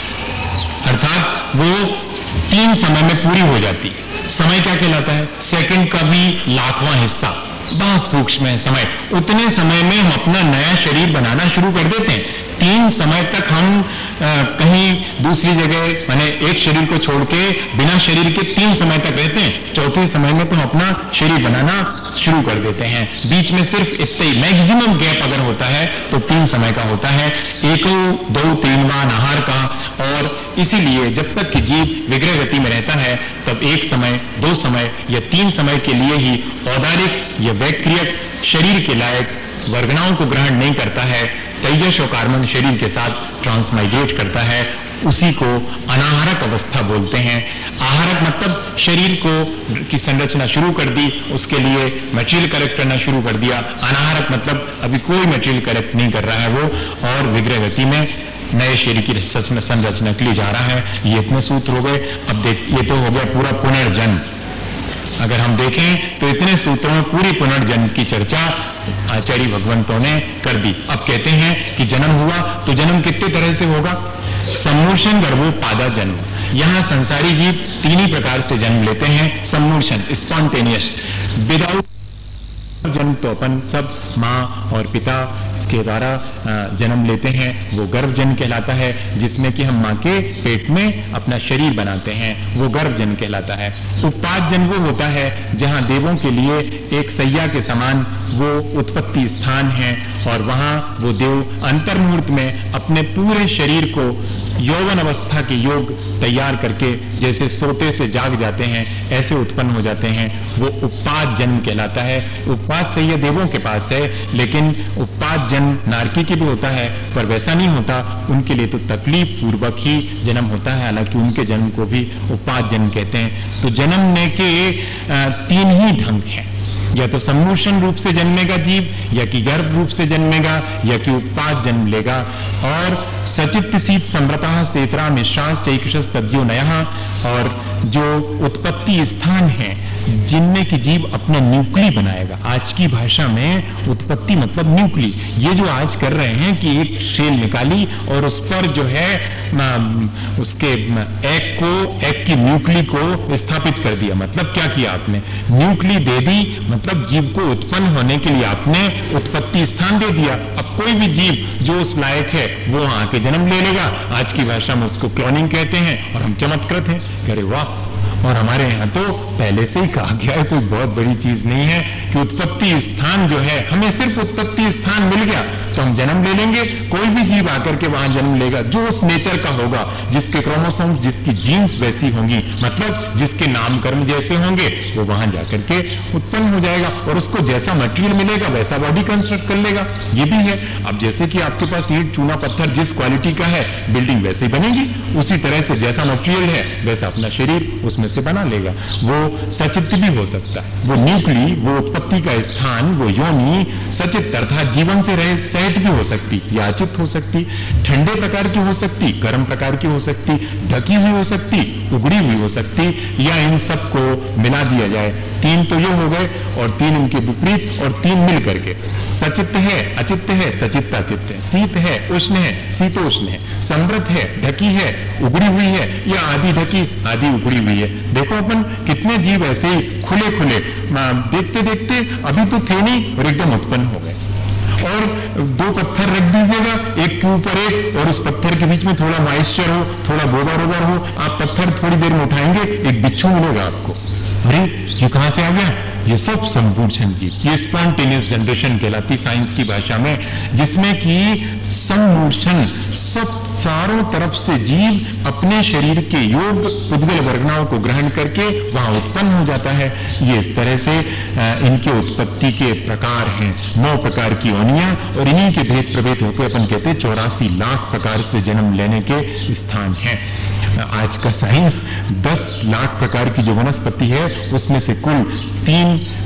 अर्थात वो तीन समय में पूरी हो जाती है। समय क्या कहलाता है? सेकंड का भी लाखवां हिस्सा, बहुत सूक्ष्म है समय। उतने समय में हम अपना नया शरीर बनाना शुरू कर देते हैं। तीन समय तक हम आ, कहीं दूसरी जगह माने एक शरीर को छोड़ के बिना शरीर के तीन समय तक रहते हैं, चौथे समय में तो हम अपना शरीर बनाना शुरू कर देते हैं। बीच में सिर्फ इतना ही मैक्सिमम गैप अगर होता है तो तीन समय का होता है, एको दो तीनवान आहार का। और इसीलिए जब तक कि जीव विग्रह गति में रहता है तब एक समय, दो समय या तीन समय के लिए ही औदारिक या वैक्रियक शरीर के लायक वर्गणाओं को ग्रहण नहीं करता है, तेजस और कार्बन शरीर के साथ ट्रांसमाइग्रेट करता है। उसी को अनाहारक अवस्था बोलते हैं। आहारक मतलब शरीर को की संरचना शुरू कर दी, उसके लिए मटेरियल कलेक्ट करना शुरू कर दिया। अनाहारक मतलब अभी कोई मटेरियल कलेक्ट नहीं कर रहा है वो, और विग्रह गति में नए शरीर की संरचना के लिए जा रहा है। ये इतने सूत्र हो गए। अब देख, ये तो हो गया पूरा पुनर्जन्म। अगर हम देखें तो इतने सूत्रों में पूरी पुनर्जन्म की चर्चा आचार्य भगवंतों ने कर दी। अब कहते हैं कि जन्म हुआ तो जन्म कितने तरह से होगा? सम्मोशन गर्भोपादा जन्म। यहां संसारी जीव तीन ही प्रकार से जन्म लेते हैं। सम्मोशन स्पॉन्टेनियस, विदाउट जन्म तो अपन सब मां और पिता के द्वारा जन्म लेते हैं, वो गर्भ जन्म कहलाता है। जिसमें कि हम मां के पेट में अपना शरीर बनाते हैं, वो गर्भ जन्म कहलाता है। उत्पाद जन्म वो होता है जहां देवों के लिए एक सैया के समान वो उत्पत्ति स्थान है, और वहां वो देव अंतर्मुहूर्त में अपने पूरे शरीर को यौवन अवस्था के योग तैयार करके जैसे सोते से जाग जाते हैं ऐसे उत्पन्न हो जाते हैं। वो उत्पाद जन्म कहलाता है। उत्पाद सैया देवों के पास है, लेकिन उत्पाद जन्म नारकी की भी होता है, पर वैसा नहीं होता। उनके लिए तो तकलीफ पूर्वक ही जन्म होता है, हालांकि उनके जन्म को भी उत्पाद जन्म कहते हैं। तो जन्मने के तीन ही ढंग हैं, या तो सम्मोशन रूप से जन्मेगा जीव, या कि गर्भ रूप से जन्मेगा, या कि उत्पाद जन्म लेगा। और सचित्त शीत समृता सेतरा मिश्रांश चैकुषस तद्यो नया, और जो उत्पत्ति स्थान है जिनमें कि जीव अपना न्यूक्ली बनाएगा। आज की भाषा में उत्पत्ति मतलब न्यूक्ली। ये जो आज कर रहे हैं कि एक शेल निकाली और उस पर जो है उसके एग को, एग की न्यूक्ली को स्थापित कर दिया। मतलब क्या किया आपने? न्यूक्ली दे दी, मतलब जीव को उत्पन्न होने के लिए आपने उत्पत्ति स्थान दे दिया। अब कोई भी जीव जो उस लायक है वो आके जन्म ले लेगा। आज की भाषा में उसको क्लोनिंग कहते हैं, और हम चमत्कृत हैं, अरे वाह। और हमारे यहां तो पहले से ही कहा गया है, कोई बहुत बड़ी चीज नहीं है कि उत्पत्ति स्थान जो है, हमें सिर्फ उत्पत्ति स्थान मिल गया तो हम जन्म ले लेंगे। कोई भी जीव आकर के वहां जन्म लेगा जो उस नेचर का होगा, जिसके क्रोमोसोम्स, जिसकी जीन्स वैसी होंगी, मतलब जिसके नामकरण जैसे होंगे, वो वहां जाकर के उत्पन्न हो जाएगा, और उसको जैसा मटेरियल मिलेगा वैसा बॉडी कंस्ट्रक्ट कर लेगा। ये भी है। अब जैसे कि आपके पास ईंट, चूना, पत्थर जिस क्वालिटी का है, बिल्डिंग वैसे ही बनेगी। उसी तरह से जैसा मटेरियल है वैसा अपना शरीर उसमें से बना लेगा। वो सचित्त भी हो सकता है, वो न्यूक्ली, वो उत्पत्ति का स्थान, वो योनि सचित्त अर्थात जीवन से रहित सहित भी हो सकती, या अचित हो सकती, ठंडे प्रकार की हो सकती, गर्म प्रकार की हो सकती, ढकी हुई हो सकती, उगड़ी हुई हो सकती, या इन सबको मिला दिया जाए। तीन तो ये हो गए, और तीन इनके विपरीत, और तीन मिल करके सचित्त है, अचित्त है, सचित्त अचित्त है, शीत है, उष्ण है, शीतोष्ण है, समृद्ध है, ढकी है, उगड़ी हुई है, या आधी ढकी आधी उगड़ी हुई है। देखो अपन कितने जीव ऐसे ही खुले खुले देखते देखते अभी तो थे नहीं और एकदम उत्पन्न हो गए। और दो पत्थर रख दीजिएगा, एक के ऊपर एक, और उस पत्थर के बीच में थोड़ा मॉइस्चर हो, थोड़ा गोबर ओबर हो, आप पत्थर थोड़ी देर में उठाएंगे, एक बिच्छू मिलेगा आपको। अरे ये कहां से आ गया? ये सब संपूर्ण जीव, ये स्पॉन्टेनियस जनरेशन कहलाती साइंस की भाषा में, जिसमें कि संपूर्ण सब चारों तरफ से जीव अपने शरीर के योग उद्गल वर्गनाओं को ग्रहण करके वहां उत्पन्न हो जाता है। ये इस तरह से इनके उत्पत्ति के प्रकार हैं, नौ प्रकार की योनियां, और इन्हीं के भेद प्रभेद होकर अपन कहते हैं चौरासी लाख प्रकार से जन्म लेने के स्थान हैं। आज का साइंस दस लाख प्रकार की जो वनस्पति है उसमें से कुल तीन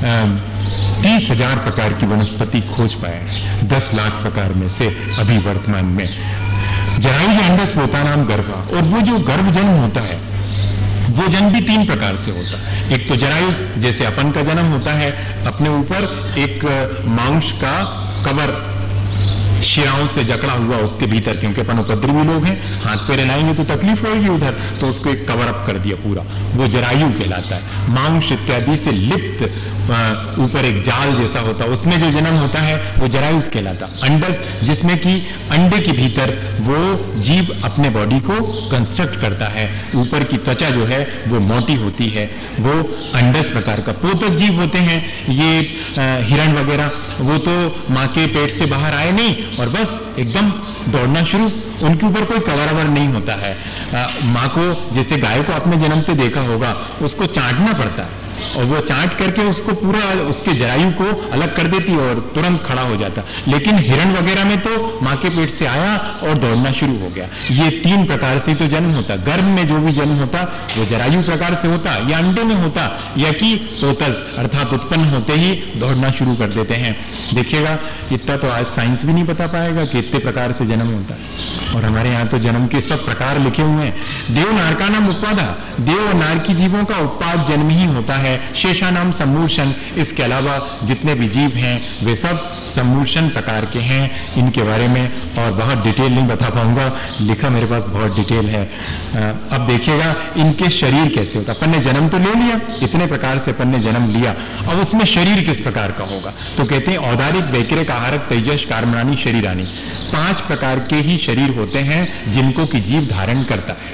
तीस हजार प्रकार की वनस्पति खोज पाया है, दस लाख प्रकार में से अभी वर्तमान में। जरायु अंडस पोता नाम गर्भा, और वो जो गर्भ जन्म होता है वो जन्म भी तीन प्रकार से होता है। एक तो जरायु जैसे अपन का जन्म होता है, अपने ऊपर एक मांस का कवर शिराओं से जकड़ा हुआ उसके भीतर, क्योंकि अपन उपद्रवी लोग हैं, हाथ पैर हिलाएंगे तो तकलीफ होगी उधर, तो उसको एक कवर अप कर दिया पूरा, वो जरायु कहलाता है। मांस इत्यादि से लिप्त ऊपर एक जाल जैसा होता है, उसमें जो जन्म होता है वो जरायु कहलाता। अंडस जिसमें कि अंडे के भीतर वो जीव अपने बॉडी को कंस्ट्रक्ट करता है, ऊपर की त्वचा जो है वो मोटी होती है, वो अंडस प्रकार का। पोतक जीव होते हैं ये हिरण वगैरह, वो तो मां के पेट से बाहर आए नहीं और बस एकदम दौड़ना शुरू, उनके ऊपर कोई कवर अवर नहीं होता है। मां को, जैसे गाय को आपने जन्मते देखा होगा, उसको चाटना पड़ता है और वो चाट करके उसको पूरा उसके जरायु को अलग कर देती है और तुरंत खड़ा हो जाता। लेकिन हिरण वगैरह में तो मां के पेट से आया और दौड़ना शुरू हो गया। ये तीन प्रकार से तो जन्म होता। गर्भ में जो भी जन्म होता वो जरायु प्रकार से होता, या अंडे में होता, या कि पोतस अर्थात उत्पन्न होते ही दौड़ना शुरू कर देते हैं। देखिएगा इतना तो आज साइंस भी नहीं बता पाएगा कि इतने प्रकार से जन्म होता है, और हमारे यहाँ तो जन्म के सब प्रकार लिखे हुए हैं। देव नार का नाम उत्पादा, देव और नार की जीवों का उत्पाद जन्म ही होता है। शेषा नाम सम्मूर्षण, इसके अलावा जितने भी जीव हैं वे सब सम्मूर्षण प्रकार के हैं। इनके बारे में और बहुत डिटेल नहीं बता पाऊंगा, लिखा मेरे पास बहुत डिटेल है। अब देखिएगा इनके शरीर कैसे होता। अपन ने जन्म तो ले लिया, इतने प्रकार से अपन ने जन्म लिया, अब उसमें शरीर किस प्रकार का होगा? तो कहते हैं औदारिक, वैक्रिक, आहारक, तेजस, कार्मणानी, शरीरानी, पांच प्रकार के ही शरीर होते हैं जिनको कि जीव धारण करता है।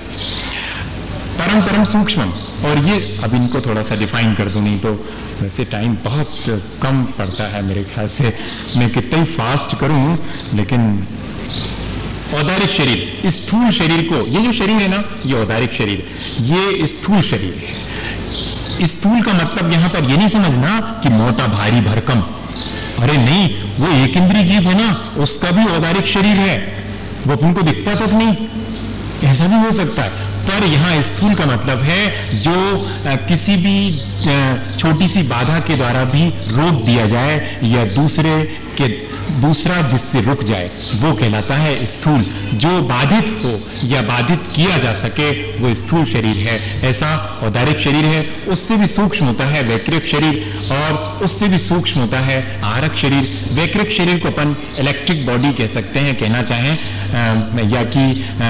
परम परम सूक्ष्म, और ये अब इनको थोड़ा सा डिफाइन कर दूं, नहीं तो वैसे टाइम बहुत कम पड़ता है मेरे ख्याल से, मैं कितना ही फास्ट करूं। लेकिन औदारिक शरीर, स्थूल शरीर को, ये जो शरीर है ना ये औदारिक शरीर, ये स्थूल शरीर है। स्थूल का मतलब यहां पर ये नहीं समझना कि मोटा भारी भरकम, अरे नहीं, वो एक इंद्रिय जीव है ना, उसका भी औदारिक शरीर है, वो अपन को दिखता तक नहीं, ऐसा भी हो सकता है। पर यहां स्थूल का मतलब है जो आ, किसी भी छोटी सी बाधा के द्वारा भी रोक दिया जाए, या दूसरे के दूसरा जिससे रुक जाए, वो कहलाता है स्थूल। जो बाधित हो या बाधित किया जा सके वो स्थूल शरीर है। ऐसा औदारिक शरीर है। उससे भी सूक्ष्म होता है वैक्रिक शरीर, और उससे भी सूक्ष्म होता है आहारक शरीर। वैक्रिक शरीर को अपन इलेक्ट्रिक बॉडी कह सकते हैं, कहना चाहें, या कि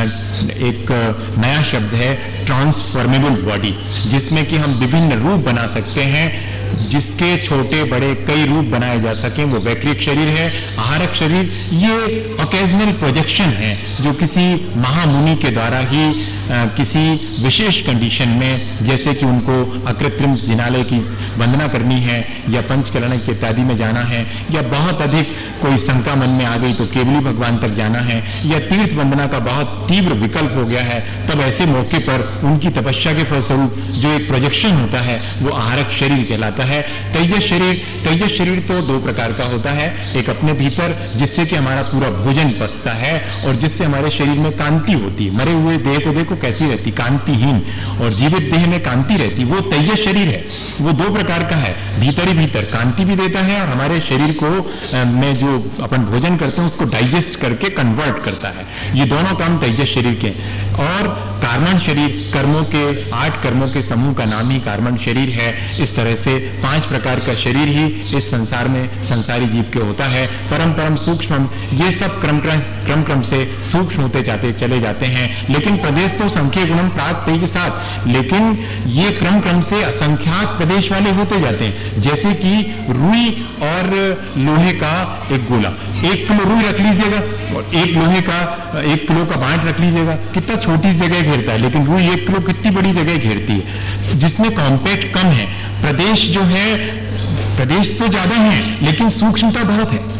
एक नया शब्द है ट्रांसफॉर्मेबल बॉडी, जिसमें कि हम विभिन्न रूप बना सकते हैं, जिसके छोटे बड़े कई रूप बनाए जा सकें, वो वैक्रिक शरीर है। आहारक शरीर ये ओकेजनल प्रोजेक्शन है, जो किसी महामुनि के द्वारा ही आ, किसी विशेष कंडीशन में, जैसे कि उनको अकृत्रिम जिनालय की वंदना करनी है, या पंचकरण इत्यादि में जाना है, या बहुत अधिक कोई शंका मन में आ गई तो केवली भगवान तक जाना है, या तीर्थ वंदना का बहुत तीव्र विकल्प हो गया है, तब ऐसे मौके पर उनकी तपस्या के फलस्वरूप जो एक प्रोजेक्शन होता है वो आहारक शरीर कहलाता है। तेजस शरीर, तेजस शरीर तो दो प्रकार का होता है। एक अपने भीतर जिससे कि हमारा पूरा भोजन पचता है, और जिससे हमारे शरीर में कांति होती है। मरे हुए देह को देखो कैसी रहती, कांतिहीन, और जीवित देह में कांति रहती, वो तेजस शरीर है। वो दो प्रकार का है, भीतर ही भीतर कांति भी देता है, और हमारे शरीर को में जो अपन भोजन करते हैं उसको डाइजेस्ट करके कन्वर्ट करता है। ये दोनों काम तेजस शरीर के। और कार्मण शरीर, कर्मों के आठ कर्मों के समूह का नाम ही कार्मण शरीर है। इस तरह से पांच प्रकार का शरीर ही इस संसार में संसारी जीव के होता है। परम परम सूक्ष्म, ये सब क्रम क्रम क्रम से सूक्ष्म होते जाते चले जाते हैं। लेकिन प्रदेश तो संख्या गुणम प्राग तेज सात, लेकिन ये क्रम क्रम से असंख्यात प्रदेश वाले बड़े होते जाते हैं, जैसे कि रुई और लोहे का एक गोला। एक किलो रुई रख लीजिएगा और एक लोहे का एक किलो का बांट रख लीजिएगा, कितना छोटी जगह घेरता है, लेकिन रुई एक किलो कितनी बड़ी जगह घेरती है, जिसमें कॉम्पैक्ट कम है। प्रदेश जो है, प्रदेश तो ज्यादा है लेकिन सूक्ष्मता बहुत है।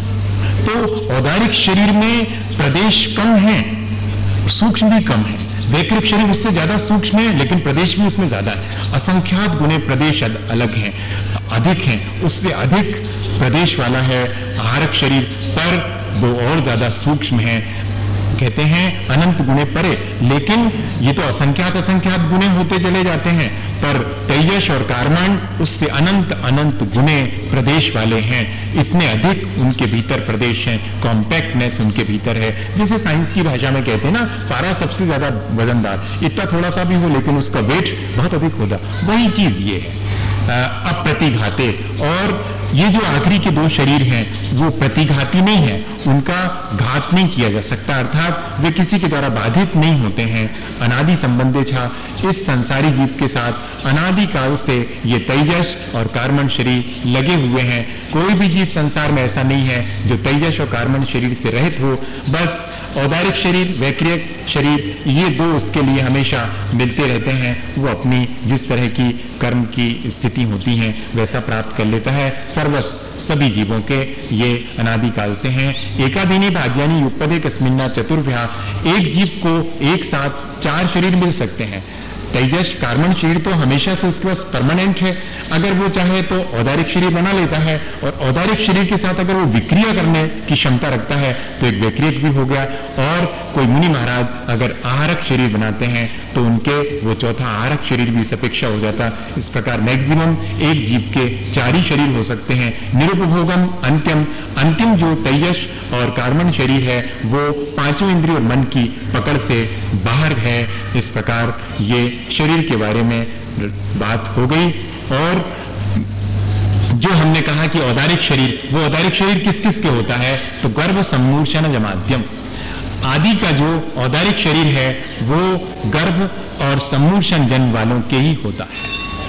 तो औदारिक शरीर में प्रदेश कम है, सूक्ष्म भी कम है। वैकृत शरीर उससे ज्यादा सूक्ष्म है लेकिन प्रदेश भी उसमें ज्यादा है। असंख्यात गुणे प्रदेश अलग हैं, अधिक हैं, उससे अधिक प्रदेश वाला है आहारक शरीर, पर वो और ज्यादा सूक्ष्म है। कहते हैं अनंत गुणे परे, लेकिन ये तो असंख्यात असंख्यात गुणे होते चले जाते हैं, पर तेजस और कार्मांड उससे अनंत अनंत गुणे प्रदेश वाले हैं। इतने अधिक उनके भीतर प्रदेश हैं, कॉम्पैक्टनेस उनके भीतर है। जैसे साइंस की भाषा में कहते हैं ना, पारा सबसे ज्यादा वजनदार, इतना थोड़ा सा भी हो लेकिन उसका वेट बहुत अधिक होगा, वही चीज ये है अप्रतिघाते। और ये जो आखिरी के दो शरीर हैं वो प्रतिघाती नहीं है, उनका घात नहीं किया जा सकता, अर्थात वे किसी के द्वारा बाधित नहीं होते हैं। अनादि संबंधे छा इस संसारी जीव के साथ अनादि काल से ये तेजस और कार्बन शरीर लगे हुए हैं। कोई भी जीव संसार में ऐसा नहीं है जो तेजस और कार्बन शरीर से रहित हो। बस औदारिक शरीर, वैक्रियक शरीर, ये दो उसके लिए हमेशा मिलते रहते हैं। वो अपनी जिस तरह की कर्म की स्थिति होती है वैसा प्राप्त कर लेता है। सर्वस सभी जीवों के ये अनादि काल से हैं। एकादीनी भाज्यानी युगपदे कस्मिन्ना चतुर्भ्या, एक जीव को एक साथ चार शरीर मिल सकते हैं। तेजस कार्बन शरीर तो हमेशा से उसके पास परमानेंट है, अगर वो चाहे तो औदारिक शरीर बना लेता है, और औदारिक शरीर के साथ अगर वो विक्रिया करने की क्षमता रखता है तो एक वैक्रियक भी हो गया। और कोई मुनि महाराज अगर आहारक शरीर बनाते हैं तो उनके वो चौथा आहारक शरीर भी इस अपेक्षा हो जाता। इस प्रकार मैक्सिमम एक जीव के चार ही शरीर हो सकते हैं। निरुपभोगम अंत्यम, अंतिम जो तेजस और कार्बन शरीर है वो पांचों इंद्रिय और मन की पकड़ से बाहर है। इस प्रकार ये शरीर के बारे में बात हो गई। और जो हमने कहा कि औदारिक शरीर, वो औदारिक शरीर किस किस के होता है, तो गर्भ सम्मूर्छन जमाद्यम, आदि का जो औदारिक शरीर है वो गर्भ और सम्मूर्छन जन्म वालों के ही होता है।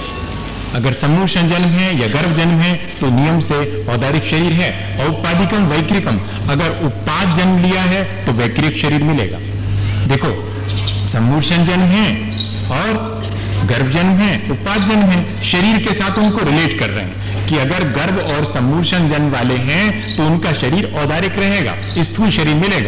अगर सम्मूर्छन जन्म है या गर्भ जन्म है तो नियम से औदारिक शरीर है। औपाधिकम वैक्रिकम, अगर उत्पाद जन्म लिया है तो वैक्रिक शरीर मिलेगा। देखो, सम्मूर्छन जन्म है और गर्भ जन्म है, उत्पाद जन्म है, शरीर के साथ उनको रिलेट कर रहे हैं कि अगर गर्भ और सम्मूर्छन जन्म वाले हैं तो उनका शरीर औदारिक रहेगा, स्थूल शरीर मिलेगा।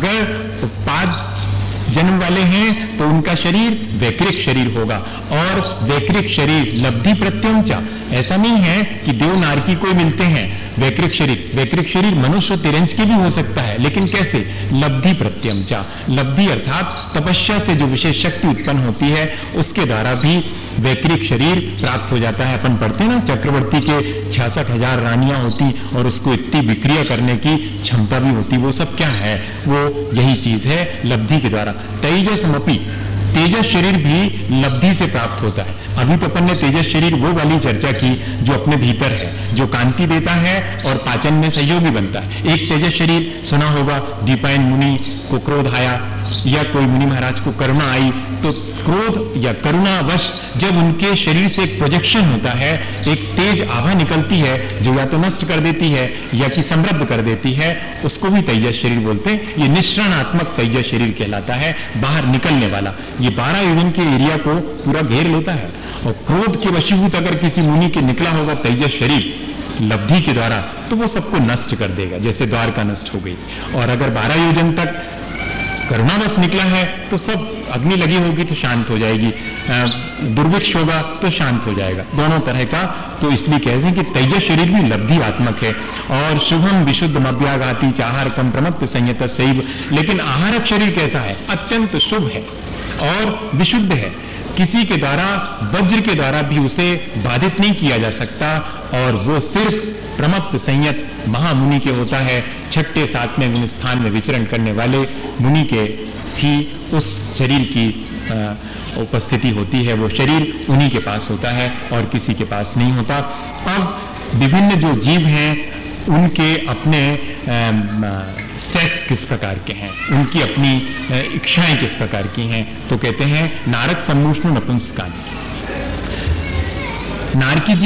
अगर उत्पाद जन्म वाले हैं तो उनका शरीर वैक्रिक शरीर होगा। और वैक्रिक शरीर लब्धि प्रत्यंचा, ऐसा नहीं है कि देव नारकी कोई मिलते हैं वैक्रिक शरीर। वैक्रिक शरीर मनुष्य तिरंज के भी हो सकता है, लेकिन कैसे? लब्धि प्रत्यंचा, लब्धि अर्थात तपस्या से जो विशेष शक्ति उत्पन्न होती है उसके द्वारा भी वैक्रिक शरीर प्राप्त हो जाता है। अपन पढ़ते ना, चक्रवर्ती के छियासठ हजार रानियां होती और उसको इतनी विक्रिया करने की क्षमता भी होती। वो सब क्या है? वो यही चीज है, लब्धि के द्वारा। तेजसमपि, तेजस शरीर भी लब्धि से प्राप्त होता है। अभी तो अपन ने तेजस शरीर वो वाली चर्चा की जो अपने भीतर है, जो कांति देता है और पाचन में सहयोगी बनता है। एक तेजस शरीर सुना होगा, दीपायन मुनि को क्रोध आया या कोई मुनि महाराज को करुणा आई, तो क्रोध या करुणावश जब उनके शरीर से एक प्रोजेक्शन होता है, एक तेज आभा निकलती है जो या तो नष्ट कर देती है या कि समृद्ध कर देती है, उसको भी तेजस शरीर बोलते हैं। ये निश्रणात्मक तेजस शरीर कहलाता है, बाहर निकलने वाला। ये बारह योजन के एरिया को पूरा घेर लेता है। और क्रोध के वशीभूत अगर किसी मुनि के निकला होगा तेजस शरीर लब्धि के द्वारा, तो वो सबको नष्ट कर देगा, जैसे द्वारका नष्ट हो गई। और अगर बारह योजन तक करुणावश निकला है तो सब, अग्नि लगी होगी तो शांत हो जाएगी, दुर्भिक्ष होगा तो शांत हो जाएगा, दोनों तरह का। तो इसलिए कहते हैं कि तेजस शरीर भी लब्धि आत्मक है। और शुभम विशुद्ध मव्याघाती चाहार कम प्रमत्त संयत शैव, लेकिन आहारक शरीर कैसा है? अत्यंत शुभ है और विशुद्ध है। किसी के द्वारा, वज्र के द्वारा भी उसे बाधित नहीं किया जा सकता। और वो सिर्फ प्रमत्त संयत महामुनि के होता है। छठे सातवें गुण स्थान में विचरण करने वाले मुनि के ही उस शरीर की उपस्थिति होती है। वो शरीर उन्हीं के पास होता है और किसी के पास नहीं होता। अब विभिन्न जो जीव हैं उनके अपने सेक्स किस प्रकार के हैं, उनकी अपनी इच्छाएं किस प्रकार की हैं, तो कहते हैं नारक सम्मूष्ण नपुंसकानी। नारकी जीव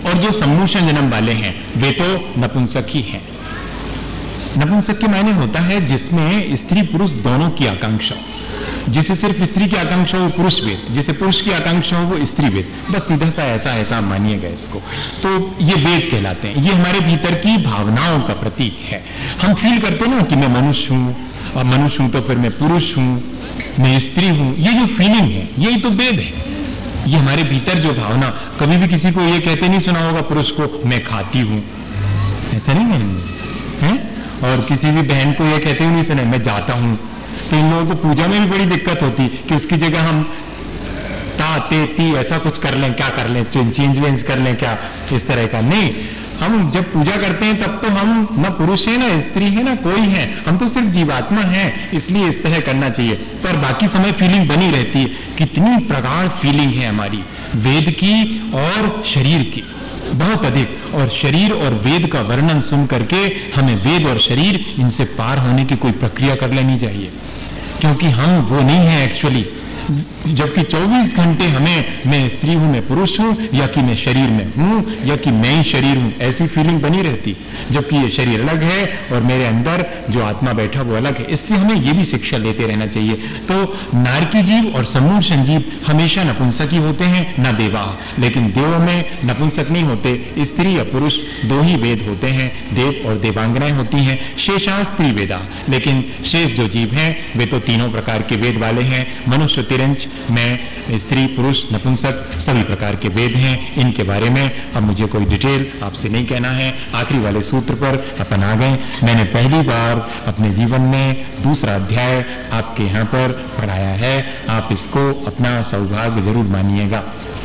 और जो सम्मूषण जन्म वाले हैं वे तो नपुंसक ही हैं। नपुंसक के मायने होता है जिसमें स्त्री पुरुष दोनों की आकांक्षा, जिसे सिर्फ स्त्री की आकांक्षा हो पुरुष वेद, जिसे पुरुष की आकांक्षा हो वो स्त्री वेद, बस सीधा सा ऐसा ऐसा मानिएगा इसको, तो ये वेद कहलाते हैं। ये हमारे भीतर की भावनाओं का प्रतीक है। हम फील करते हैं ना कि मैं मनुष्य हूं, और मनुष्य हूं तो फिर मैं पुरुष हूं, मैं स्त्री हूं, ये जो फीलिंग है यही तो वेद है। ये हमारे भीतर जो भावना, कभी भी किसी को ये कहते नहीं सुना होगा पुरुष को मैं खाती हूं, ऐसा नहीं कहेंगे हैं? और किसी भी बहन को ये कहते हुए नहीं सुना मैं जाता हूं। तो इन लोगों को पूजा में भी बड़ी दिक्कत होती कि उसकी जगह हम ता ते ती ऐसा कुछ कर लें, क्या कर लें, चेंज वेंज कर लें क्या, इस तरह का नहीं। हम जब पूजा करते हैं तब तो हम न पुरुष है ना स्त्री है ना कोई है, हम तो सिर्फ जीवात्मा है, इसलिए इस तरह करना चाहिए। पर बाकी समय फीलिंग बनी रहती है। कितनी प्रगाढ़ फीलिंग है हमारी वेद की और शरीर की, बहुत अधिक। और शरीर और वेद का वर्णन सुन करके हमें वेद और शरीर इनसे पार होने की कोई प्रक्रिया कर लेनी चाहिए, क्योंकि हम वो नहीं है एक्चुअली। जबकि चौबीस घंटे हमें मैं स्त्री हूं, मैं पुरुष हूं, या कि मैं शरीर में हूं, या कि मैं ही शरीर हूं, ऐसी फीलिंग बनी रहती। जबकि ये शरीर अलग है और मेरे अंदर जो आत्मा बैठा वो अलग है। इससे हमें ये भी शिक्षा लेते रहना चाहिए। तो नारकी जीव और सम्मूषण जीव हमेशा नपुंसक ही होते हैं, न देवा। लेकिन देवों में नपुंसक नहीं होते, स्त्री या पुरुष दो ही वेद होते हैं, देव और देवांगनाएं होती हैं। शेषास्त्री वेदा, लेकिन शेष जो जीव हैं वे तो तीनों प्रकार के वेद वाले हैं। मनुष्य तिरंच में स्त्री पुरुष नपुंसक सभी प्रकार के वेद हैं। इनके बारे में अब मुझे कोई डिटेल आपसे नहीं कहना है। आखिरी वाले सूत्र पर अपन आ गए। मैंने पहली बार अपने जीवन में दूसरा अध्याय आपके यहां पर पढ़ाया है। आप इसको अपना सौभाग्य जरूर मानिएगा,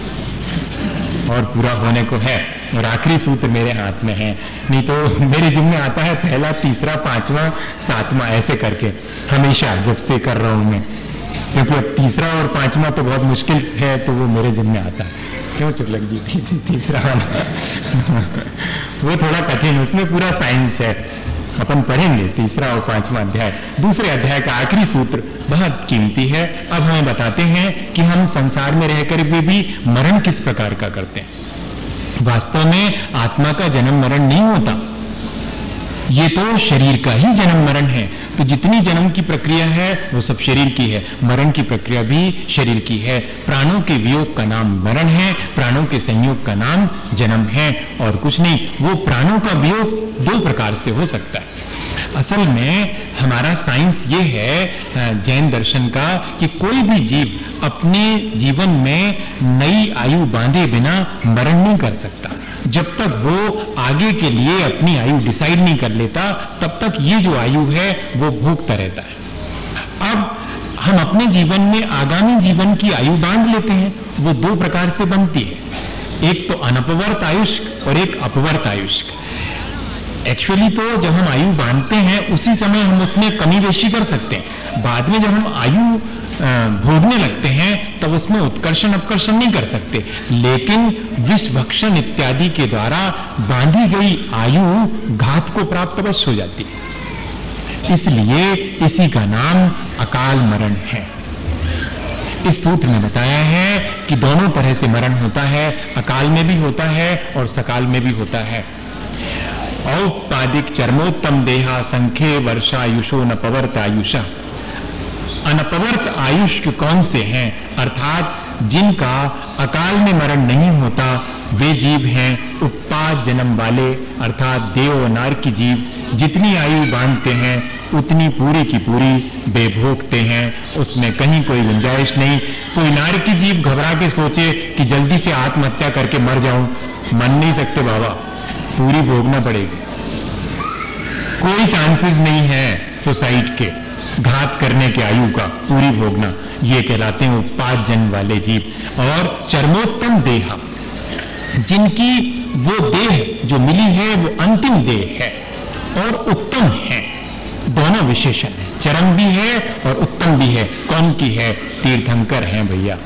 और पूरा होने को है। और आखिरी सूत्र मेरे हाथ में है, नहीं तो मेरे जिम्मे आता है पहला, तीसरा, पांचवा, सातवां ऐसे करके हमेशा जब से कर रहा हूं मैं, क्योंकि अब तीसरा और पांचवा तो बहुत मुश्किल है, तो वो मेरे जिम्मे आता है। क्यों चुगलक जी? तीसरा वाला वो थोड़ा कठिन, उसमें पूरा साइंस है। अपन पढ़ेंगे तीसरा और पांचवा अध्याय। दूसरे अध्याय का आखिरी सूत्र बहुत कीमती है। अब हमें बताते हैं कि हम संसार में रहकर भी, भी मरण किस प्रकार का करते हैं। वास्तव में आत्मा का जन्म मरण नहीं होता, ये तो शरीर का ही जन्म मरण है। तो जितनी जन्म की प्रक्रिया है वो सब शरीर की है, मरण की प्रक्रिया भी शरीर की है। प्राणों के वियोग का नाम मरण है, प्राणों के संयोग का नाम जन्म है, और कुछ नहीं। वो प्राणों का वियोग दो प्रकार से हो सकता है। असल में हमारा साइंस ये है जैन दर्शन का कि कोई भी जीव अपने जीवन में नई आयु बांधे बिना मरण नहीं कर सकता। जब तक वो आगे के लिए अपनी आयु डिसाइड नहीं कर लेता, तब तक ये जो आयु है वो भोगता रहता है। अब हम अपने जीवन में आगामी जीवन की आयु बांध लेते हैं। वो दो प्रकार से बनती है, एक तो अनपवर्त आयुष्क और एक अपवर्त आयुष्क। एक्चुअली तो जब हम आयु बांधते हैं उसी समय हम उसमें कमी बेशी कर सकते हैं। बाद में जब हम आयु भोगने लगते हैं तब उसमें उत्कर्षण अपकर्षण नहीं कर सकते, लेकिन विष भक्षण इत्यादि के द्वारा बांधी गई आयु घात को प्राप्त अवश्य हो जाती है। इसलिए इसी का नाम अकाल मरण है। इस सूत्र में बताया है कि दोनों तरह से मरण होता है, अकाल में भी होता है और सकाल में भी होता है। औपादिक चरमोत्तम देहा संख्ये वर्षायुषो नपवर्त आयुषा। अनपवर्त आयुष्क कौन से हैं? अर्थात जिनका अकाल में मरण नहीं होता वे जीव हैं उत्पाद जन्म वाले, अर्थात देव और नार की जीव जितनी आयु बांधते हैं उतनी पूरी की पूरी बेभोगते हैं, उसमें कहीं कोई गुंजाइश नहीं। कोई नार की जीव घबरा के सोचे कि जल्दी से आत्महत्या करके मर जाऊं, मन नहीं सकते बाबा, पूरी भोगना पड़ेगी। कोई चांसेस नहीं है सुसाइड के, घात करने के आयु का, पूरी भोगना। ये कहलाते हैं उत्पाद जन्म वाले जीव। और चरमोत्तम देहा, जिनकी वो देह जो मिली है वो अंतिम देह है और उत्तम है। दोनों विशेषण है, चरम भी है और उत्तम भी है। कौन की है? तीर्थंकर हैं भैया।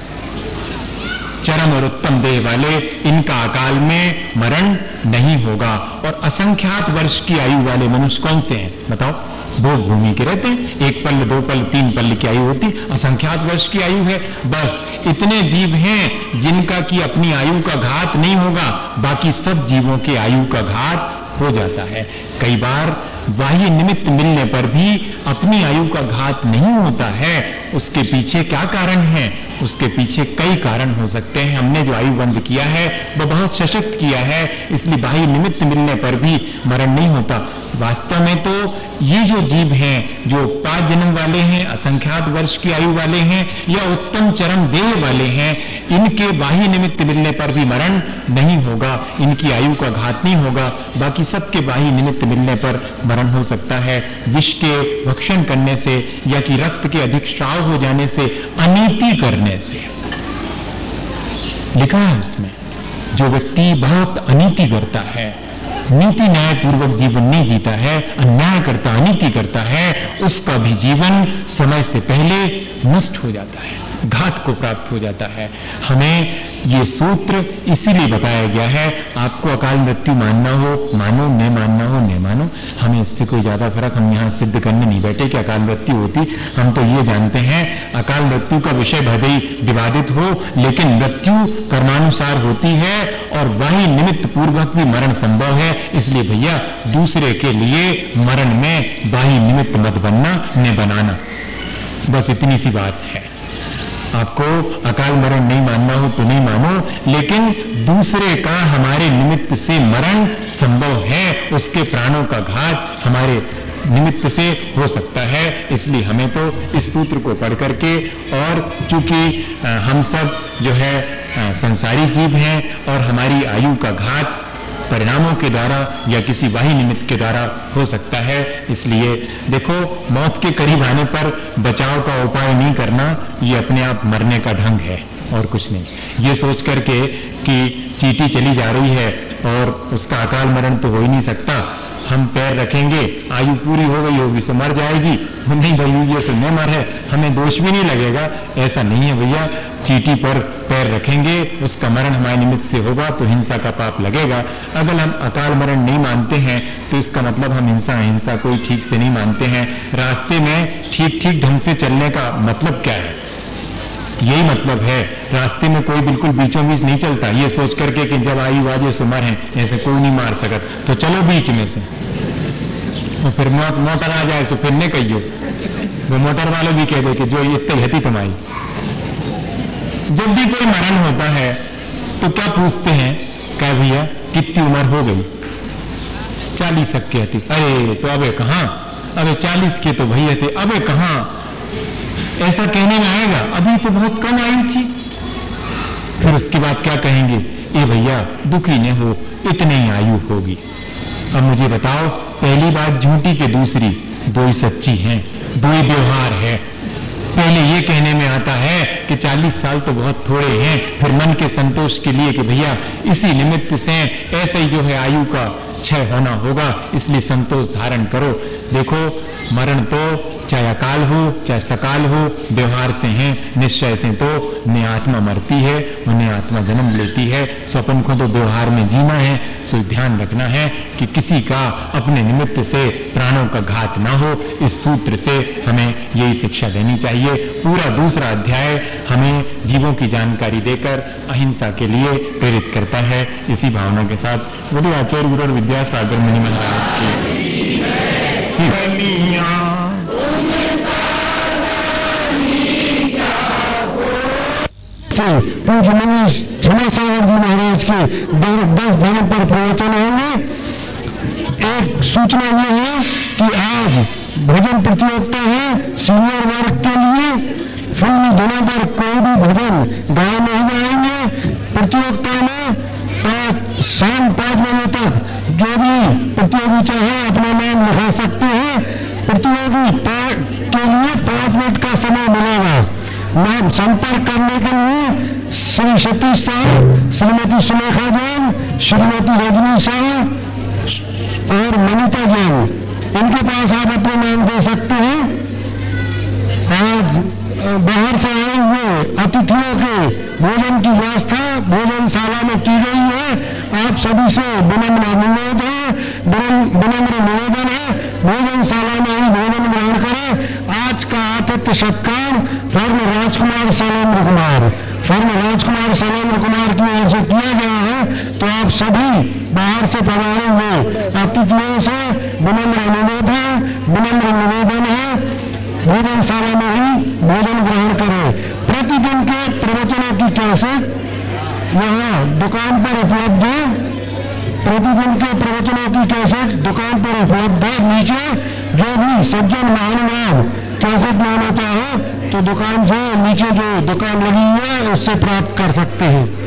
चरम और उत्तम देह वाले, इनका अकाल में मरण नहीं होगा। और असंख्यात वर्ष की आयु वाले मनुष्य कौन से हैं बताओ? भोग भूमि के रहते हैं। एक पल, दो पल, तीन पल की आयु होती, असंख्यात वर्ष की आयु है। बस इतने जीव हैं जिनका कि अपनी आयु का घात नहीं होगा, बाकी सब जीवों के आयु का घात हो जाता है। कई बार बाह्य निमित्त मिलने पर भी अपनी आयु का घात नहीं होता है। उसके पीछे क्या कारण है? उसके पीछे कई कारण हो सकते हैं। हमने जो आयु बंद किया है वह बहुत सशक्त किया है, इसलिए बाह्य निमित्त मिलने पर भी मरण नहीं होता। वास्तव में तो ये जो जीव हैं, जो पांच जन्म वाले हैं, असंख्यात वर्ष की आयु वाले हैं या उत्तम चरम देह वाले हैं, इनके बाह्य निमित्त मिलने पर भी मरण नहीं होगा, इनकी आयु का घात नहीं होगा। बाकी सबके बाह्य निमित्त मिलने पर मरण हो सकता है, विष के भक्षण करने से या कि रक्त के अधिक स्राव हो जाने से, अनीति करने से। लिखा है उसमें, जो व्यक्ति बहुत अनीति करता है, नीति न्याय पूर्वक जीवन नहीं जीता है, अन्याय करता, अनीति करता है, उसका भी जीवन समय से पहले नष्ट हो जाता है, घात को प्राप्त हो जाता है। हमें ये सूत्र इसीलिए बताया गया है, आपको अकाल मृत्यु मानना हो मानो, न मानना हो न मानो, हमें इससे कोई ज्यादा फर्क, हम यहां सिद्ध करने नहीं बैठे कि अकाल मृत्यु होती। हम तो ये जानते हैं अकाल मृत्यु का विषय भले ही विवादित हो, लेकिन मृत्यु कर्मानुसार होती है और वही निमित्त पूर्वक भी मरण संभव है। इसलिए भैया दूसरे के लिए मरण में बाह्य निमित्त मत बनना, न बनाना, बस इतनी सी बात है। आपको अकाल मरण नहीं मानना हो तो नहीं मानो, लेकिन दूसरे का हमारे निमित्त से मरण संभव है, उसके प्राणों का घात हमारे निमित्त से हो सकता है। इसलिए हमें तो इस सूत्र को पढ़ करके, और चूंकि हम सब जो है संसारी जीव हैं और हमारी आयु का घात परिणामों के द्वारा या किसी बाह्य निमित्त के द्वारा हो सकता है, इसलिए देखो मौत के करीब आने पर बचाव का उपाय नहीं करना, ये अपने आप मरने का ढंग है और कुछ नहीं। ये सोच करके कि चींटी चली जा रही है और उसका अकाल मरण तो हो ही नहीं सकता, हम पैर रखेंगे, आयु पूरी हो गई होगी सो मर जाएगी, नहीं भाई ये सो न मर है, हमें दोष भी नहीं लगेगा, ऐसा नहीं है भैया। चींटी पर पैर रखेंगे, उसका मरण हमारे निमित्त से होगा तो हिंसा का पाप लगेगा। अगर हम अकाल मरण नहीं मानते हैं तो इसका मतलब हम हिंसा हिंसा कोई ठीक से नहीं मानते हैं। रास्ते में ठीक ठीक ढंग से चलने का मतलब क्या है? यही मतलब है, रास्ते में कोई बिल्कुल बीचों बीच नहीं चलता ये सोच करके कि जब आयु आजे सो मर है, ऐसे कोई नहीं मार सकत, तो चलो बीच में से। तो फिर मोटर आ जाए तो फिर नहीं कहियो, वो मोटर वाले भी कह दे कि जो इतनी हती तुम्हारी। जब भी कोई मरण होता है तो क्या पूछते हैं, क्या भैया कितनी उम्र हो गई? चालीस तक की हती। अरे तो अबे कहां, अबे चालीस के तो भैया थे, अबे कहां, ऐसा कहने में आएगा, अभी तो बहुत कम आयु थी। फिर उसके बाद क्या कहेंगे, ए भैया दुखी न हो, इतनी ही आयु होगी। अब मुझे बताओ, पहली बात झूठी के दूसरी, दो ही सच्ची हैं, दो ही व्यवहार है। पहले ये कहने में आता है कि चालीस साल तो बहुत थोड़े हैं, फिर मन के संतोष के लिए कि भैया इसी निमित्त से ऐसे ही जो है आयु का क्षय होना होगा, इसलिए संतोष धारण करो। देखो मरण तो चाहे अकाल हो चाहे सकाल हो, व्यवहार से है, निश्चय से तो न आत्मा मरती है उन्हें आत्मा जन्म लेती है। स्वपन को तो व्यवहार में जीना है, सो ध्यान रखना है कि किसी का अपने निमित्त से प्राणों का घात ना हो। इस सूत्र से हमें यही शिक्षा देनी चाहिए। पूरा दूसरा अध्याय हमें जीवों की जानकारी देकर अहिंसा के लिए प्रेरित करता है। इसी भावना के साथ बोलिए आचार्य गुरु विद्यासागर मुनि महाराज की पूज्य मनीष क्षमासागर जी महाराज के दस धर्म पर प्रवचन होंगे। एक सूचना ये है कि आज भजन प्रतियोगिता है सीनियर वर्ग के लिए। फिल्मी दिनों पर कोई भी भजन गाय नहीं गाएंगे। प्रतियोगिता में पांच शाम पांच बजे तक जो भी प्रतियोगी चाहे अपना नाम लिखा सकते हैं। प्रतियोगी के लिए पांच मिनट का समय मिलेगा। नाम संपर्क करने के लिए श्री सतीश साहब, श्रीमती सुलेखा जैन, श्रीमती रजनी साहब और मनीता जैन, इनके पास आप अपने नाम दे सकते हैं। आज बाहर से आए हुए अतिथियों के भोजन की व्यवस्था भोजनशाला में की गई है। आप सभी से विनम्र अनुरोध है, विनम्र निवेदन है, भोजनशाला में ही भोजन ग्रहण करें। आज का आतिथ्य सत्कार फर्म राजकुमार शैलेंद्र कुमार फर्म राजकुमार शैलेंद्र कुमार की ओर से किया गया है। तो आप सभी बाहर से पधारे हुए अतिथियों से विनम्र अनुरोध है, विनम्र निवेदन है, भोजनशाला में ही भोजन ग्रहण करें। प्रतिदिन के प्रवचनों की कैसेट यहाँ दुकान पर उपलब्ध है। प्रतिदिन के प्रवचनों की कैसेट दुकान पर उपलब्ध है। नीचे जो भी सज्जन महानुभाव कैसेट लेना चाहे तो दुकान से नीचे जो दुकान लगी हुई है उससे प्राप्त कर सकते हैं।